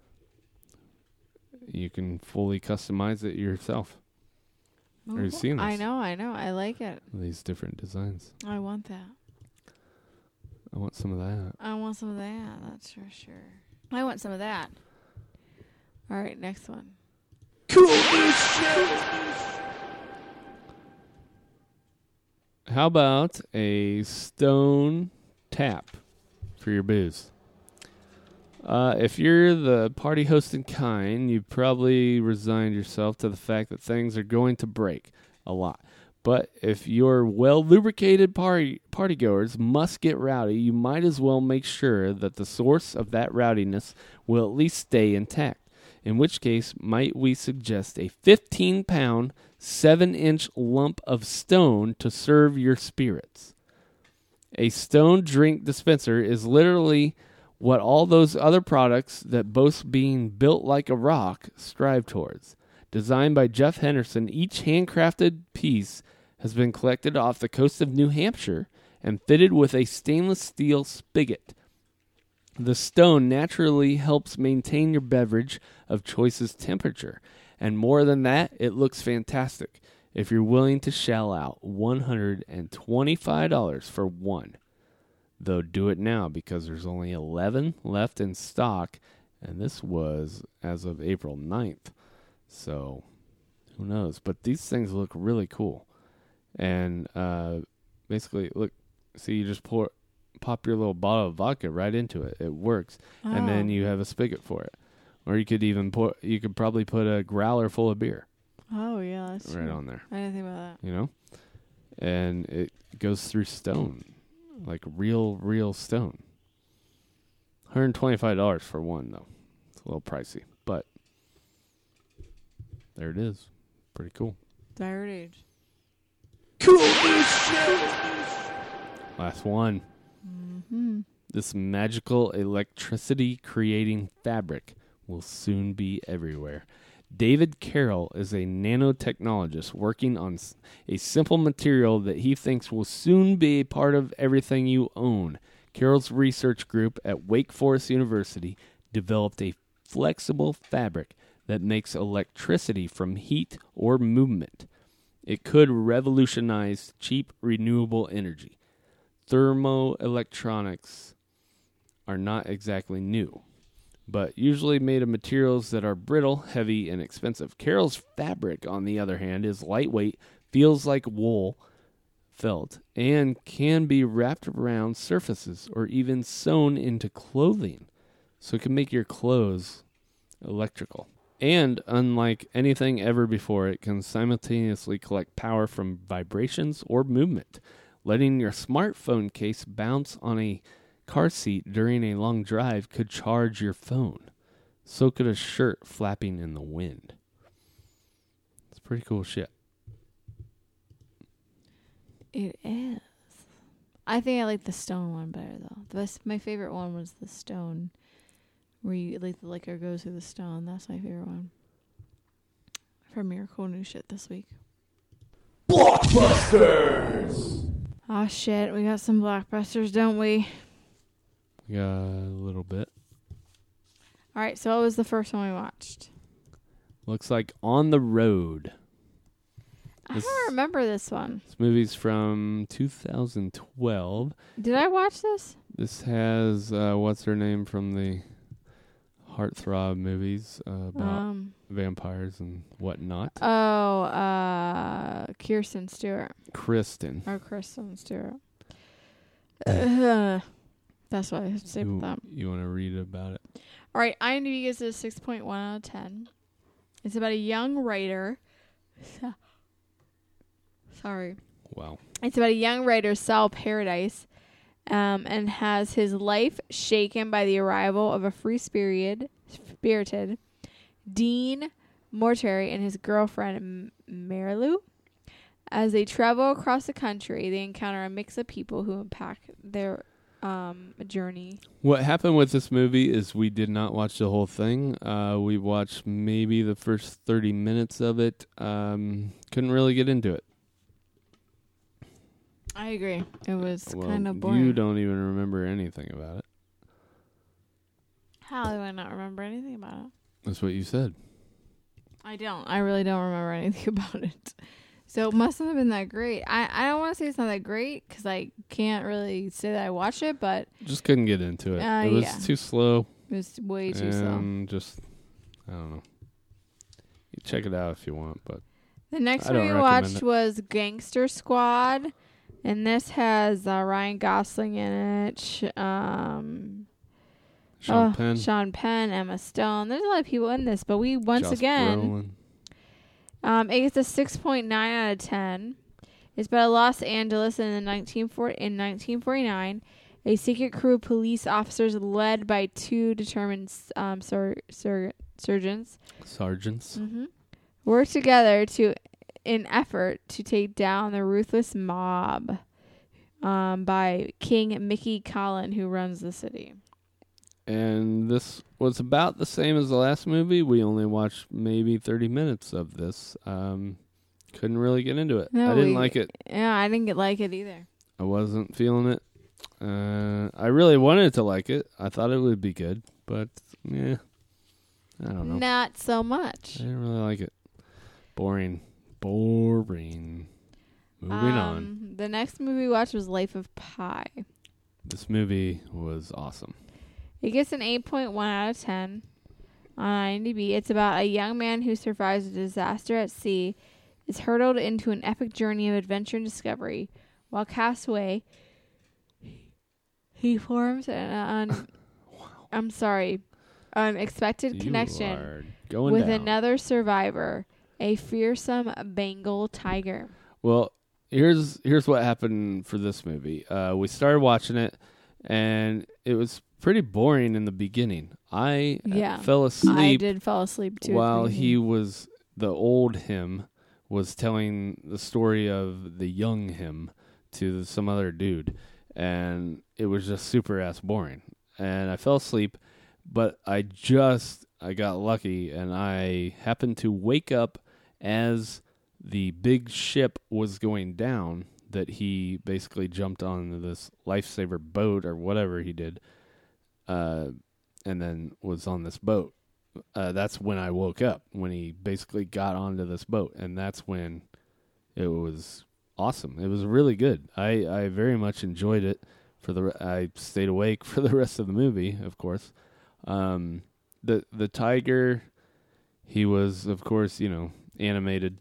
You can fully customize it yourself. Have you seen this? I know. I like it. These different designs. I want that. I want some of that. I want some of that. That's for sure. I want some of that. All right, next one. Cool new shit. How about a stone tap for your booze? If you're the party hosting kind, you probably resigned yourself to the fact that things are going to break a lot. But if your well-lubricated partygoers must get rowdy, you might as well make sure that the source of that rowdiness will at least stay intact. In which case, might we suggest a 15-pound, 7-inch lump of stone to serve your spirits? A stone drink dispenser is literally what all those other products that boast being built like a rock strive towards. Designed by Jeff Henderson, each handcrafted piece has been collected off the coast of New Hampshire and fitted with a stainless steel spigot. The stone naturally helps maintain your beverage of choice's temperature, and more than that, it looks fantastic if you're willing to shell out $125 for one. Though do it now because there's only 11 left in stock, and this was as of April 9th. So, who knows? But these things look really cool. And basically, look, see, you just pop your little bottle of vodka right into it. It works. Oh. And then you have a spigot for it. Or you could even probably put a growler full of beer. Oh, yeah, that's right true. on there. I didn't think about that. You know? And it goes through stone. Like real stone. $125 for one, though. It's a little pricey, but there it is. Pretty cool. Tired age. Cool new shit. Last one. Mm-hmm. This magical electricity creating fabric will soon be everywhere. David Carroll is a nanotechnologist working on a simple material that he thinks will soon be a part of everything you own. Carroll's research group at Wake Forest University developed a flexible fabric that makes electricity from heat or movement. It could revolutionize cheap renewable energy. Thermoelectronics are not exactly new, but usually made of materials that are brittle, heavy, and expensive. Carroll's fabric, on the other hand, is lightweight, feels like wool, felt, and can be wrapped around surfaces or even sewn into clothing. So it can make your clothes electrical. And unlike anything ever before, it can simultaneously collect power from vibrations or movement. Letting your smartphone case bounce on a car seat during a long drive could charge your phone. So could a shirt flapping in the wind. It's pretty cool shit. It is. I think I like the stone one better, though. My favorite one was the stone, where you like the liquor goes through the stone. That's my favorite one. From your cool new shit this week. Blockbusters. Oh shit, we got some blockbusters, don't we? Yeah, a little bit. All right, so what was the first one we watched? Looks like On the Road. I don't remember this one. This movie's from 2012. Did I watch this? This has, what's her name from the Heartthrob movies about vampires and whatnot. Oh, Kirsten Stewart. Kristen. Or Kristen Stewart. That's what I have to say about that. You want to read about it? All right, IMDb gives it a 6.1 out of 10. It's about a young writer. Sorry. Wow. It's about a young writer, Saul Paradise, and has his life shaken by the arrival of a free-spirited Dean Mortieri and his girlfriend, Marilu. As they travel across the country, they encounter a mix of people who impact their journey. What happened with this movie is we did not watch the whole thing. We watched maybe the first 30 minutes of it. Couldn't really get into it. I agree. It was Well, kind of boring. you don't even remember anything about it. How do I not remember anything about it? That's what you said. I don't. I really don't remember anything about it. So it must not have been that great. I don't want to say it's not that great because I can't really say that I watched it, but Just couldn't get into it. It was too slow. It was way too slow. Just, I don't know. You check it out if you want, but The next I don't movie we recommend watched it. was Gangster Squad, and this has Ryan Gosling in it. Sean Penn, Emma Stone. There's a lot of people in this, but we once Josh again, it gets a 6.9 out of 10. It's about Los Angeles in 1949. A secret crew of police officers led by two determined sergeants work together in effort to take down the ruthless mob by King Mickey Collin, who runs the city. And this was about the same as the last movie. We only watched maybe 30 minutes of this. Couldn't really get into it. I didn't like it. Yeah, I didn't like it either. I wasn't feeling it. I really wanted to like it. I thought it would be good, but yeah, I don't know. Not so much. I didn't really like it. Boring. Moving on. The next movie we watched was Life of Pi. This movie was awesome. It gets an 8.1 out of 10 on IMDb. It's about a young man who survives a disaster at sea, is hurtled into an epic journey of adventure and discovery. While castaway, he forms an unexpected connection with another survivor, a fearsome Bengal tiger. Well, here's what happened for this movie. We started watching it, and it was pretty boring in the beginning. I fell asleep. I did fall asleep too. While the old him was telling the story of the young him to some other dude, and it was just super ass boring. And I fell asleep, but I got lucky, and I happened to wake up as the big ship was going down, that he basically jumped onto this lifesaver boat or whatever he did, and then was on this boat. That's when I woke up, when he basically got onto this boat, and that's when it was awesome. It was really good. I very much enjoyed it. I stayed awake for the rest of the movie, of course. The tiger, he was, of course, animated,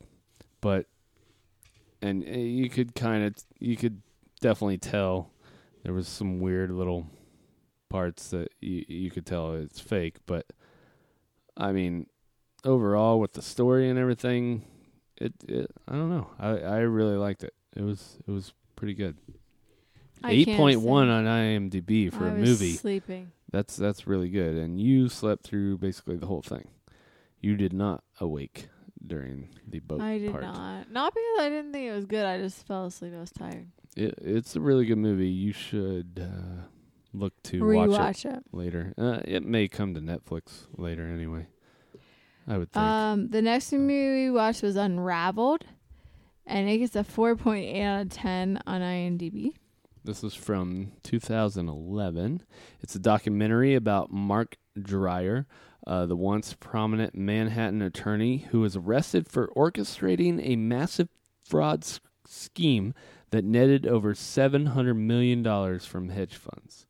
and you could definitely tell there was some weird little parts that you could tell it's fake, but I mean, overall with the story and everything, it I don't know. I really liked it. It was pretty good. 8.1 on IMDb for a movie. Sleeping. That's really good, and you slept through basically the whole thing. You did not awake during the boat part. I did not because I didn't think it was good. I just fell asleep. I was tired. It's a really good movie. You should look to watch it later. It may come to Netflix later anyway, I would think. The next movie we watched was Unraveled, and it gets a 4.8 out of 10 on IMDb. This is from 2011. It's a documentary about Mark Dreyer, the once prominent Manhattan attorney who was arrested for orchestrating a massive fraud scheme that netted over $700 million from hedge funds.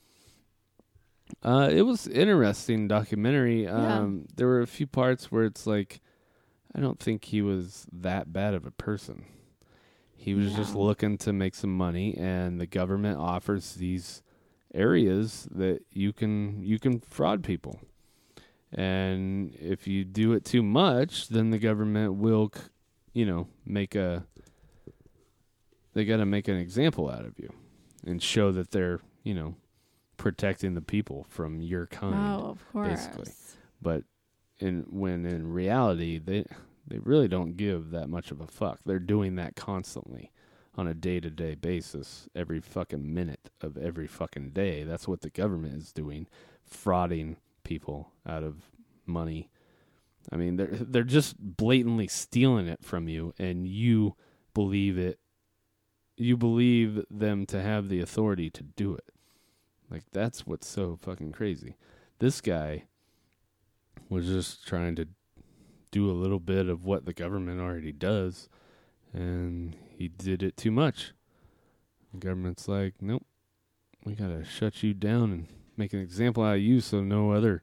It was an interesting documentary. There were a few parts where it's like, I don't think he was that bad of a person. He was just looking to make some money, and the government offers these areas that you can fraud people. And if you do it too much, then the government will, they got to make an example out of you and show that they're, protecting the people from your kind. Oh, of course. Basically. But when in reality, They really don't give that much of a fuck. They're doing that constantly on a day-to-day basis, every fucking minute of every fucking day. That's what the government is doing, frauding people out of money. I mean, they're just blatantly stealing it from you, and you believe it. You believe them to have the authority to do it. Like, that's what's so fucking crazy. This guy was just trying to do a little bit of what the government already does, and he did it too much. The government's like, nope, we gotta shut you down and make an example out of you so none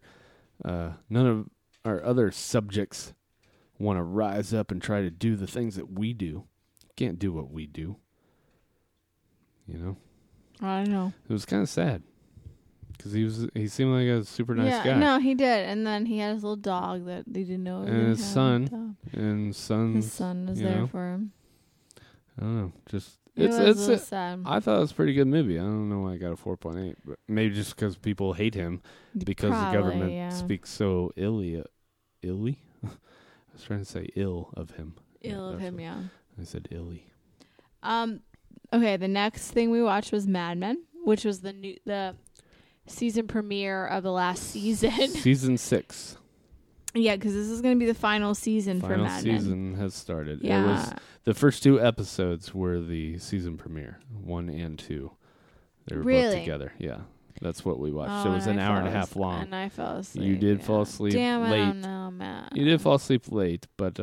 of our other subjects want to rise up and try to do the things that we do. You can't do what we do. You know? I know. It was kind of sad. Because he seemed like a super nice guy. No, he did. And then he had his little dog that they didn't know. And his son. And his son was there for him. I don't know. Just it's sad. I thought it was a pretty good movie. I don't know why I got a 4.8, but maybe just because people hate him because the government speaks so illy. I was trying to say ill of him. Ill of him, yeah. I said illy. Okay, the next thing we watched was Mad Men, which was the season premiere of the last season. Season 6. Yeah, because this is going to be the final season for Mad Men. Final season has started. Yeah. It was the first 2 episodes were the season premiere, 1 and 2. They were both together. Yeah, that's what we watched. It was an hour and a half long. And I fell asleep. You did fall asleep late. Damn, I don't know, Matt. You did fall asleep late, but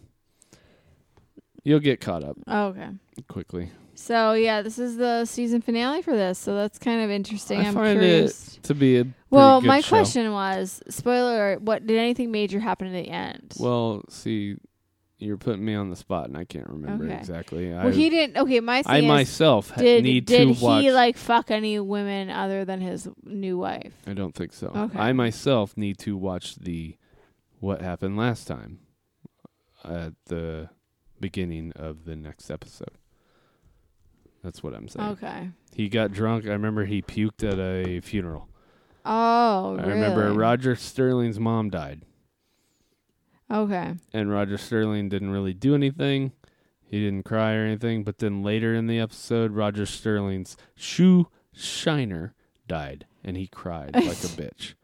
you'll get caught up. Oh, okay. Quickly. So, yeah, this is the season finale for this, so that's kind of interesting. I'm find curious. It to be a well, good my show. question was, spoiler alert, what did anything major happen at the end? Well, see, you're putting me on the spot, and I can't remember exactly. Well, he didn't. Okay, my thing I is, myself need to watch. Did he like fuck any women other than his new wife? I don't think so. Okay. I myself need to watch the what happened last time at the beginning of the next episode. That's what I'm saying. Okay. He got drunk. I remember he puked at a funeral. Oh, really? I remember Roger Sterling's mom died. Okay. And Roger Sterling didn't really do anything. He didn't cry or anything. But then later in the episode, Roger Sterling's shoe shiner died. And he cried like a bitch.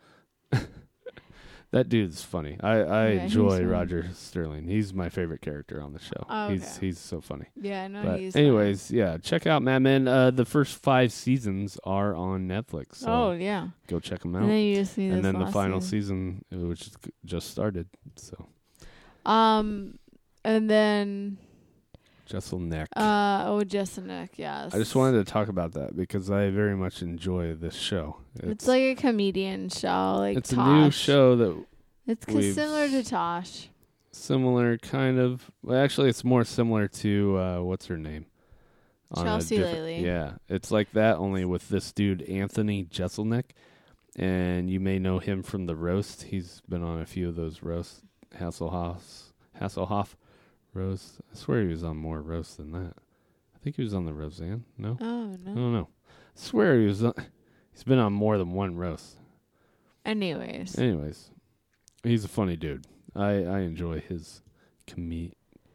That dude's funny. I enjoy Roger Sterling. He's my favorite character on the show. Oh, okay. He's so funny. Yeah, I know but he's anyways, funny. Yeah, check out Mad Men. The first 5 seasons are on Netflix. So oh, yeah. Go check them out. And then you just see and then the final season, which just started. So. And then Jesselneck. Jesselneck, yes. I just wanted to talk about that because I very much enjoy this show. It's like a comedian show, like it's Tosh. a new show that it's similar to Tosh. Similar, kind of. Well, actually, it's more similar to what's her name? Chelsea Lately. Yeah, it's like that, only with this dude Anthony Jeselnik, and you may know him from the roast. He's been on a few of those roasts. Hasselhoff roast. I swear he was on more roasts than that. I think he was on the Roseanne. No? Oh, no. I don't know. I swear he was. He's been on more than one roast. Anyways, he's a funny dude. I enjoy his comedic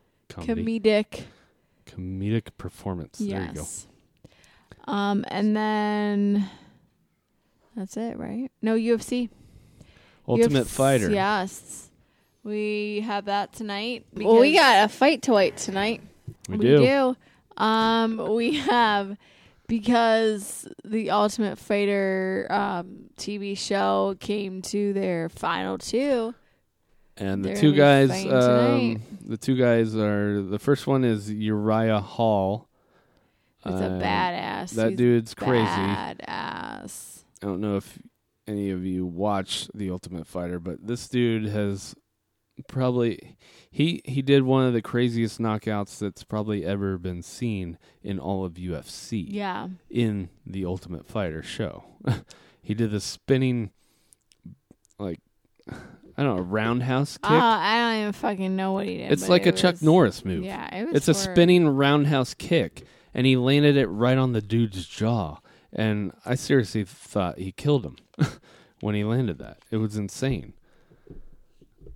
performance. Yes. There you go. And then that's it, right? No, UFC. Ultimate Fighter. Yes. We have that tonight. Well, we got a fight to wait tonight. We do. We have, because the Ultimate Fighter TV show came to their final 2. And the They're two gonna be guys, fighting tonight. the two guys are, the first one is Uriah Hall. It's a badass. That He's dude's crazy. Badass. I don't know if any of you watch The Ultimate Fighter, but this dude has probably, he did one of the craziest knockouts that's probably ever been seen in all of UFC. Yeah. In The Ultimate Fighter show. He did the spinning, like, I don't know, roundhouse kick. I don't even fucking know what he did. It's but like it a Chuck was, Norris move. Yeah, it was. It's a spinning roundhouse kick, and he landed it right on the dude's jaw. And I seriously thought he killed him when he landed that. It was insane.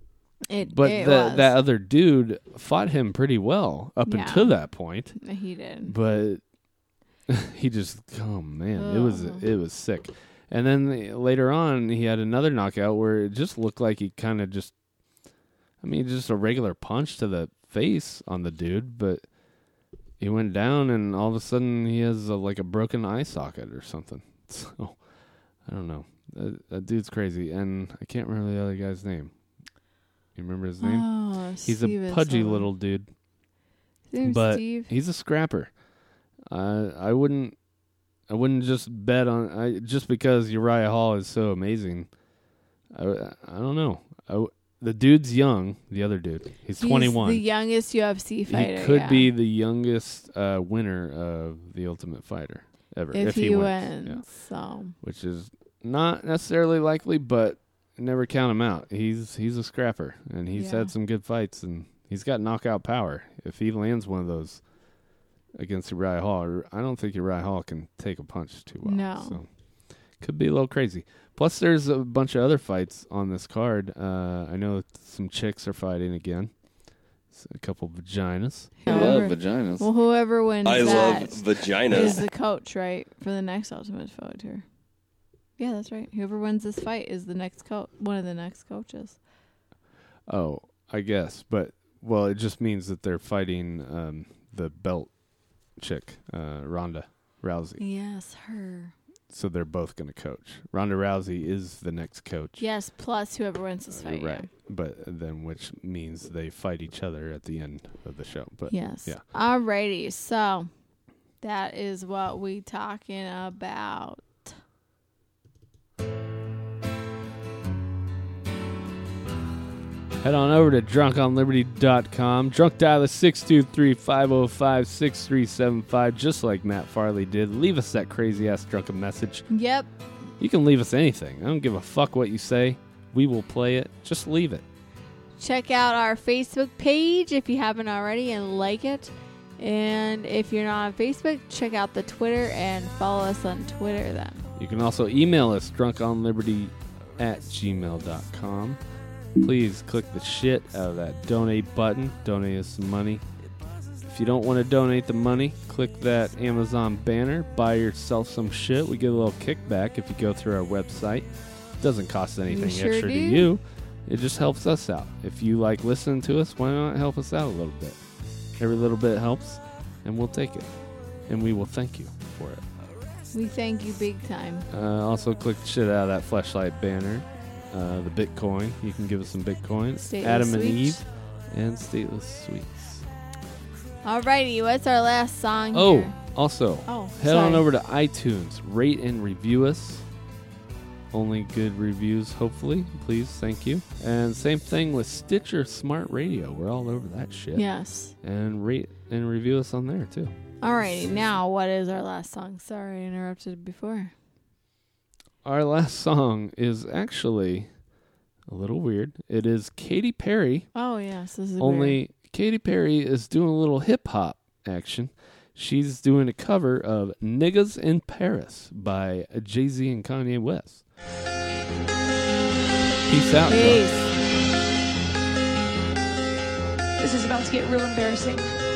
But It was. that other dude fought him pretty well up Yeah. until that point. He did. But he just, oh man, it was sick. And then later on, he had another knockout where it just looked like he kind of just, just a regular punch to the face on the dude, but he went down and all of a sudden he has like a broken eye socket or something. So, I don't know. That dude's crazy. And I can't remember the other guy's name. You remember his name? Oh, He's Steve a is pudgy someone. little dude. His name's But Steve. he's a scrapper. I wouldn't just bet on just because Uriah Hall is so amazing. I don't know. The dude's young. The other dude, he's 21. The youngest UFC fighter. He could yeah. be the youngest winner of the Ultimate Fighter ever if he wins. wins. So Which is not necessarily likely, but never count him out. He's a scrapper, and he's had some good fights, and he's got knockout power. If he lands one of those against Uriah Hall, I don't think Uriah Hall can take a punch too well. No. So could be a little crazy. Plus, there's a bunch of other fights on this card. I know some chicks are fighting again. A couple vaginas. I love vaginas. Well, whoever wins I love that vaginas. is the coach, right, for the next Ultimate Fighter. Yeah, that's right. Whoever wins this fight is the next one of the next coaches. Oh, I guess. But, well, it just means that they're fighting the belt chick, Ronda Rousey. Yes, her. So they're both going to coach. Ronda Rousey is the next coach. Yes, plus whoever wins this fight. Right. But then which means they fight each other at the end of the show. But Yes. Yeah. Alrighty, so that is what we talking about. Head on over to drunkonliberty.com. Drunk dial is 623-505-6375, just like Matt Farley did. Leave us that crazy-ass drunken message. Yep. You can leave us anything. I don't give a fuck what you say. We will play it. Just leave it. Check out our Facebook page if you haven't already and like it. And if you're not on Facebook, check out the Twitter and follow us on Twitter then. You can also email us, drunkonliberty@gmail.com. Please click the shit out of that donate button. Donate us some money. If you don't want to donate the money, click that Amazon banner. Buy yourself some shit. We get a little kickback if you go through our website. It doesn't cost anything sure extra do. to you. It just helps us out. If you like listening to us, why not help us out a little bit? Every little bit helps, and we'll take it. And we will thank you for it. We thank you big time. Also, click the shit out of that fleshlight banner. The Bitcoin. You can give us some Bitcoin. Stateless Adam and Sweets. Eve and Stateless Sweets. Alrighty, what's our last song Oh, here? also, head on over to iTunes. Rate and review us. Only good reviews, hopefully. Please, thank you. And same thing with Stitcher Smart Radio. We're all over that shit. Yes. And rate and review us on there, too. Alrighty, now what is our last song? Sorry, I interrupted before. Our last song is actually a little weird. It is Katy Perry. Oh, yes. This is Only weird. Katy Perry is doing a little hip-hop action. She's doing a cover of Niggas in Paris by Jay-Z and Kanye West. Peace out, Peace. y'all. This is about to get real embarrassing.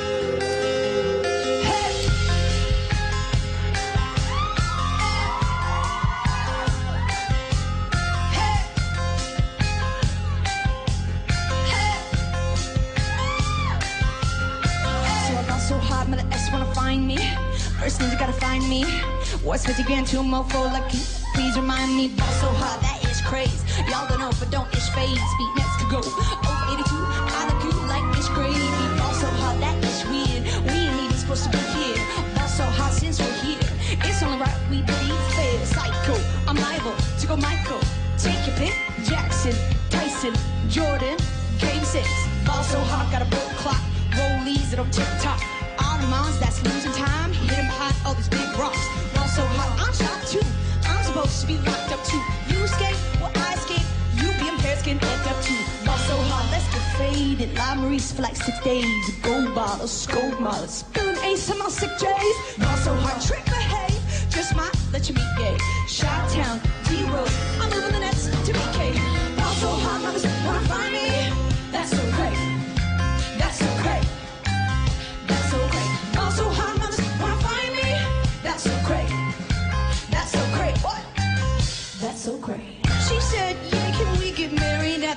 So hard, mother S wanna find me. First thing you gotta find me. What's 50 grand to a mofo like you? Please remind me. Ball so hard, that is crazy. Y'all don't know, but don't ish fade. Speed next to go. Oh, 82, I look you like Miss Grady. Ball so hard, that is weird. We ain't even supposed to be here. Ball so hard since we're here. It's only right we believe fair. Psycho, I'm liable to go Michael. Take your pick. Jackson, Tyson, Jordan, Game 6. Ball so hard, got a broke clock. Rollies that don't tick-tock. All the moms that's losing time. Hit him behind all these big rocks. Ball so hot, I'm shocked too. I'm supposed to be locked up too. You escape, well I escape. You be impaired, skin end up too. Ball so hot, let's get faded. La Maurice for like 6 days. Gold bottles, scope models. Spilling ace on my sick days. Ball so hot, trick behave. Just might let you meet gay. Chi-town, D-Road. I'm moving the nets to BK. Ball so hot, mothers wanna find me.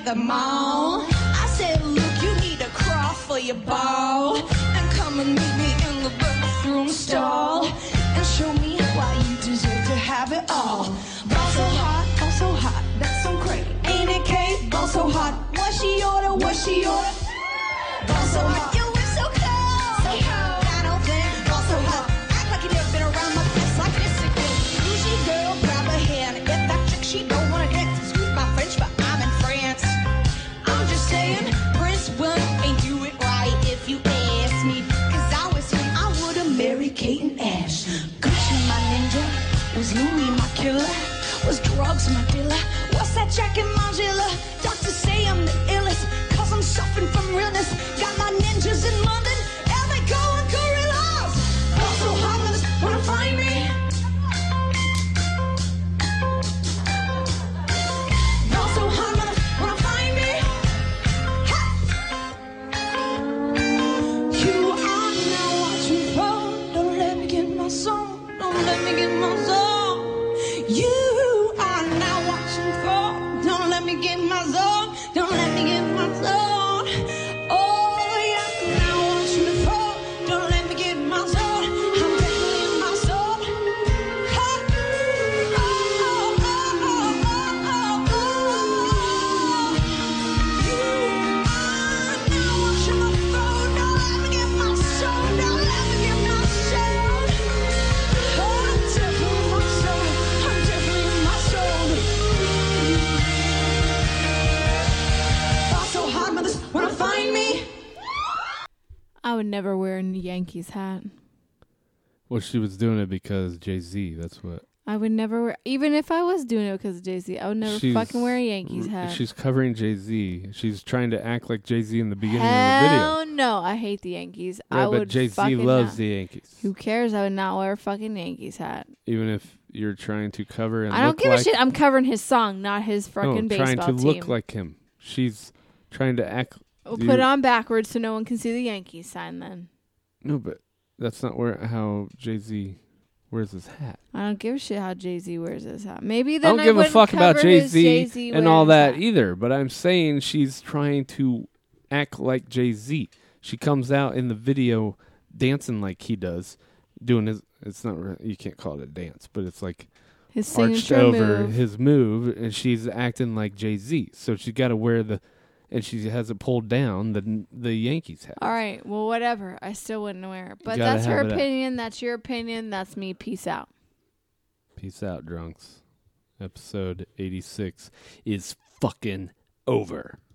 the mall. I said, look, you need to crawl for your ball and come and meet me in the bathroom stall and show me why you deserve to have it all. Ball so hot, that's so great. Ain't it, Kate? Ball so hot. What she order? What she order? Ball so hot. You were so cold. So cold. I don't think ball so hot. Act like you never been around my place like this again. Bougie girl, grab her hand. Get that chick she don't wanna get. Excuse my French, but I'm in France. I'm just saying, Prince William ain't do it right if you ask me. Cause I was him, I would've married Kate and Ash. Gucci my ninja, was Louis my killer, was drugs my dealer, what's that jacket my jailer? Doctors say I'm the illest, cause I'm suffering from realness. Got my ninjas in London, and they going gorillas. Ball so hot, mothers wanna find me. Ball so hot, mothers wanna find me. You are now watching for. Don't let me get my song. Don't let me get my song. You are now watching for. Don't let me get my song. Don't let me get my song. Oh, yeah, now watching for. Don't let me get my song. I'm definitely in my song. Ha. Oh, oh, oh, oh, oh, oh, oh. You are now watching for. Don't let me get my song. Don't let me get my song. Oh, I'm definitely in my soul. I'm definitely in my soul. Ball so hard, mothers wanna find me. I would never wear a Yankees hat. Well, she was doing it because Jay-Z. That's what. I would never wear, even if I was doing it because of Jay-Z, I would never fucking wear a Yankees hat. She's covering Jay-Z. She's trying to act like Jay-Z in the beginning of the video. Hell no, I hate the Yankees. Right, I would but Jay-Z fucking loves not. the Yankees. Who cares? I would not wear a fucking Yankees hat. Even if you're trying to cover and I don't look give like, a shit. I'm covering his song, not his fucking baseball trying to team. look like him. She's trying to act. We'll put it on backwards so no one can see the Yankees sign then. No, but that's not how Jay-Z wears his hat. I don't give a shit how Jay-Z wears his hat. Maybe I then don't give a wouldn't fuck about cover his Jay-Z and all wearing that hat. either. But I'm saying she's trying to act like Jay-Z. She comes out in the video dancing like he does, doing his. It's not. You can't call it a dance, but it's like His arched signature over move. his move, and she's acting like Jay-Z. So she's got to wear the, and she has it pulled down the Yankees hat. All right, well, whatever. I still wouldn't wear it. But Gotta that's her have it out. opinion. That's your opinion. That's me. Peace out. Peace out, drunks. Episode 86 is fucking over.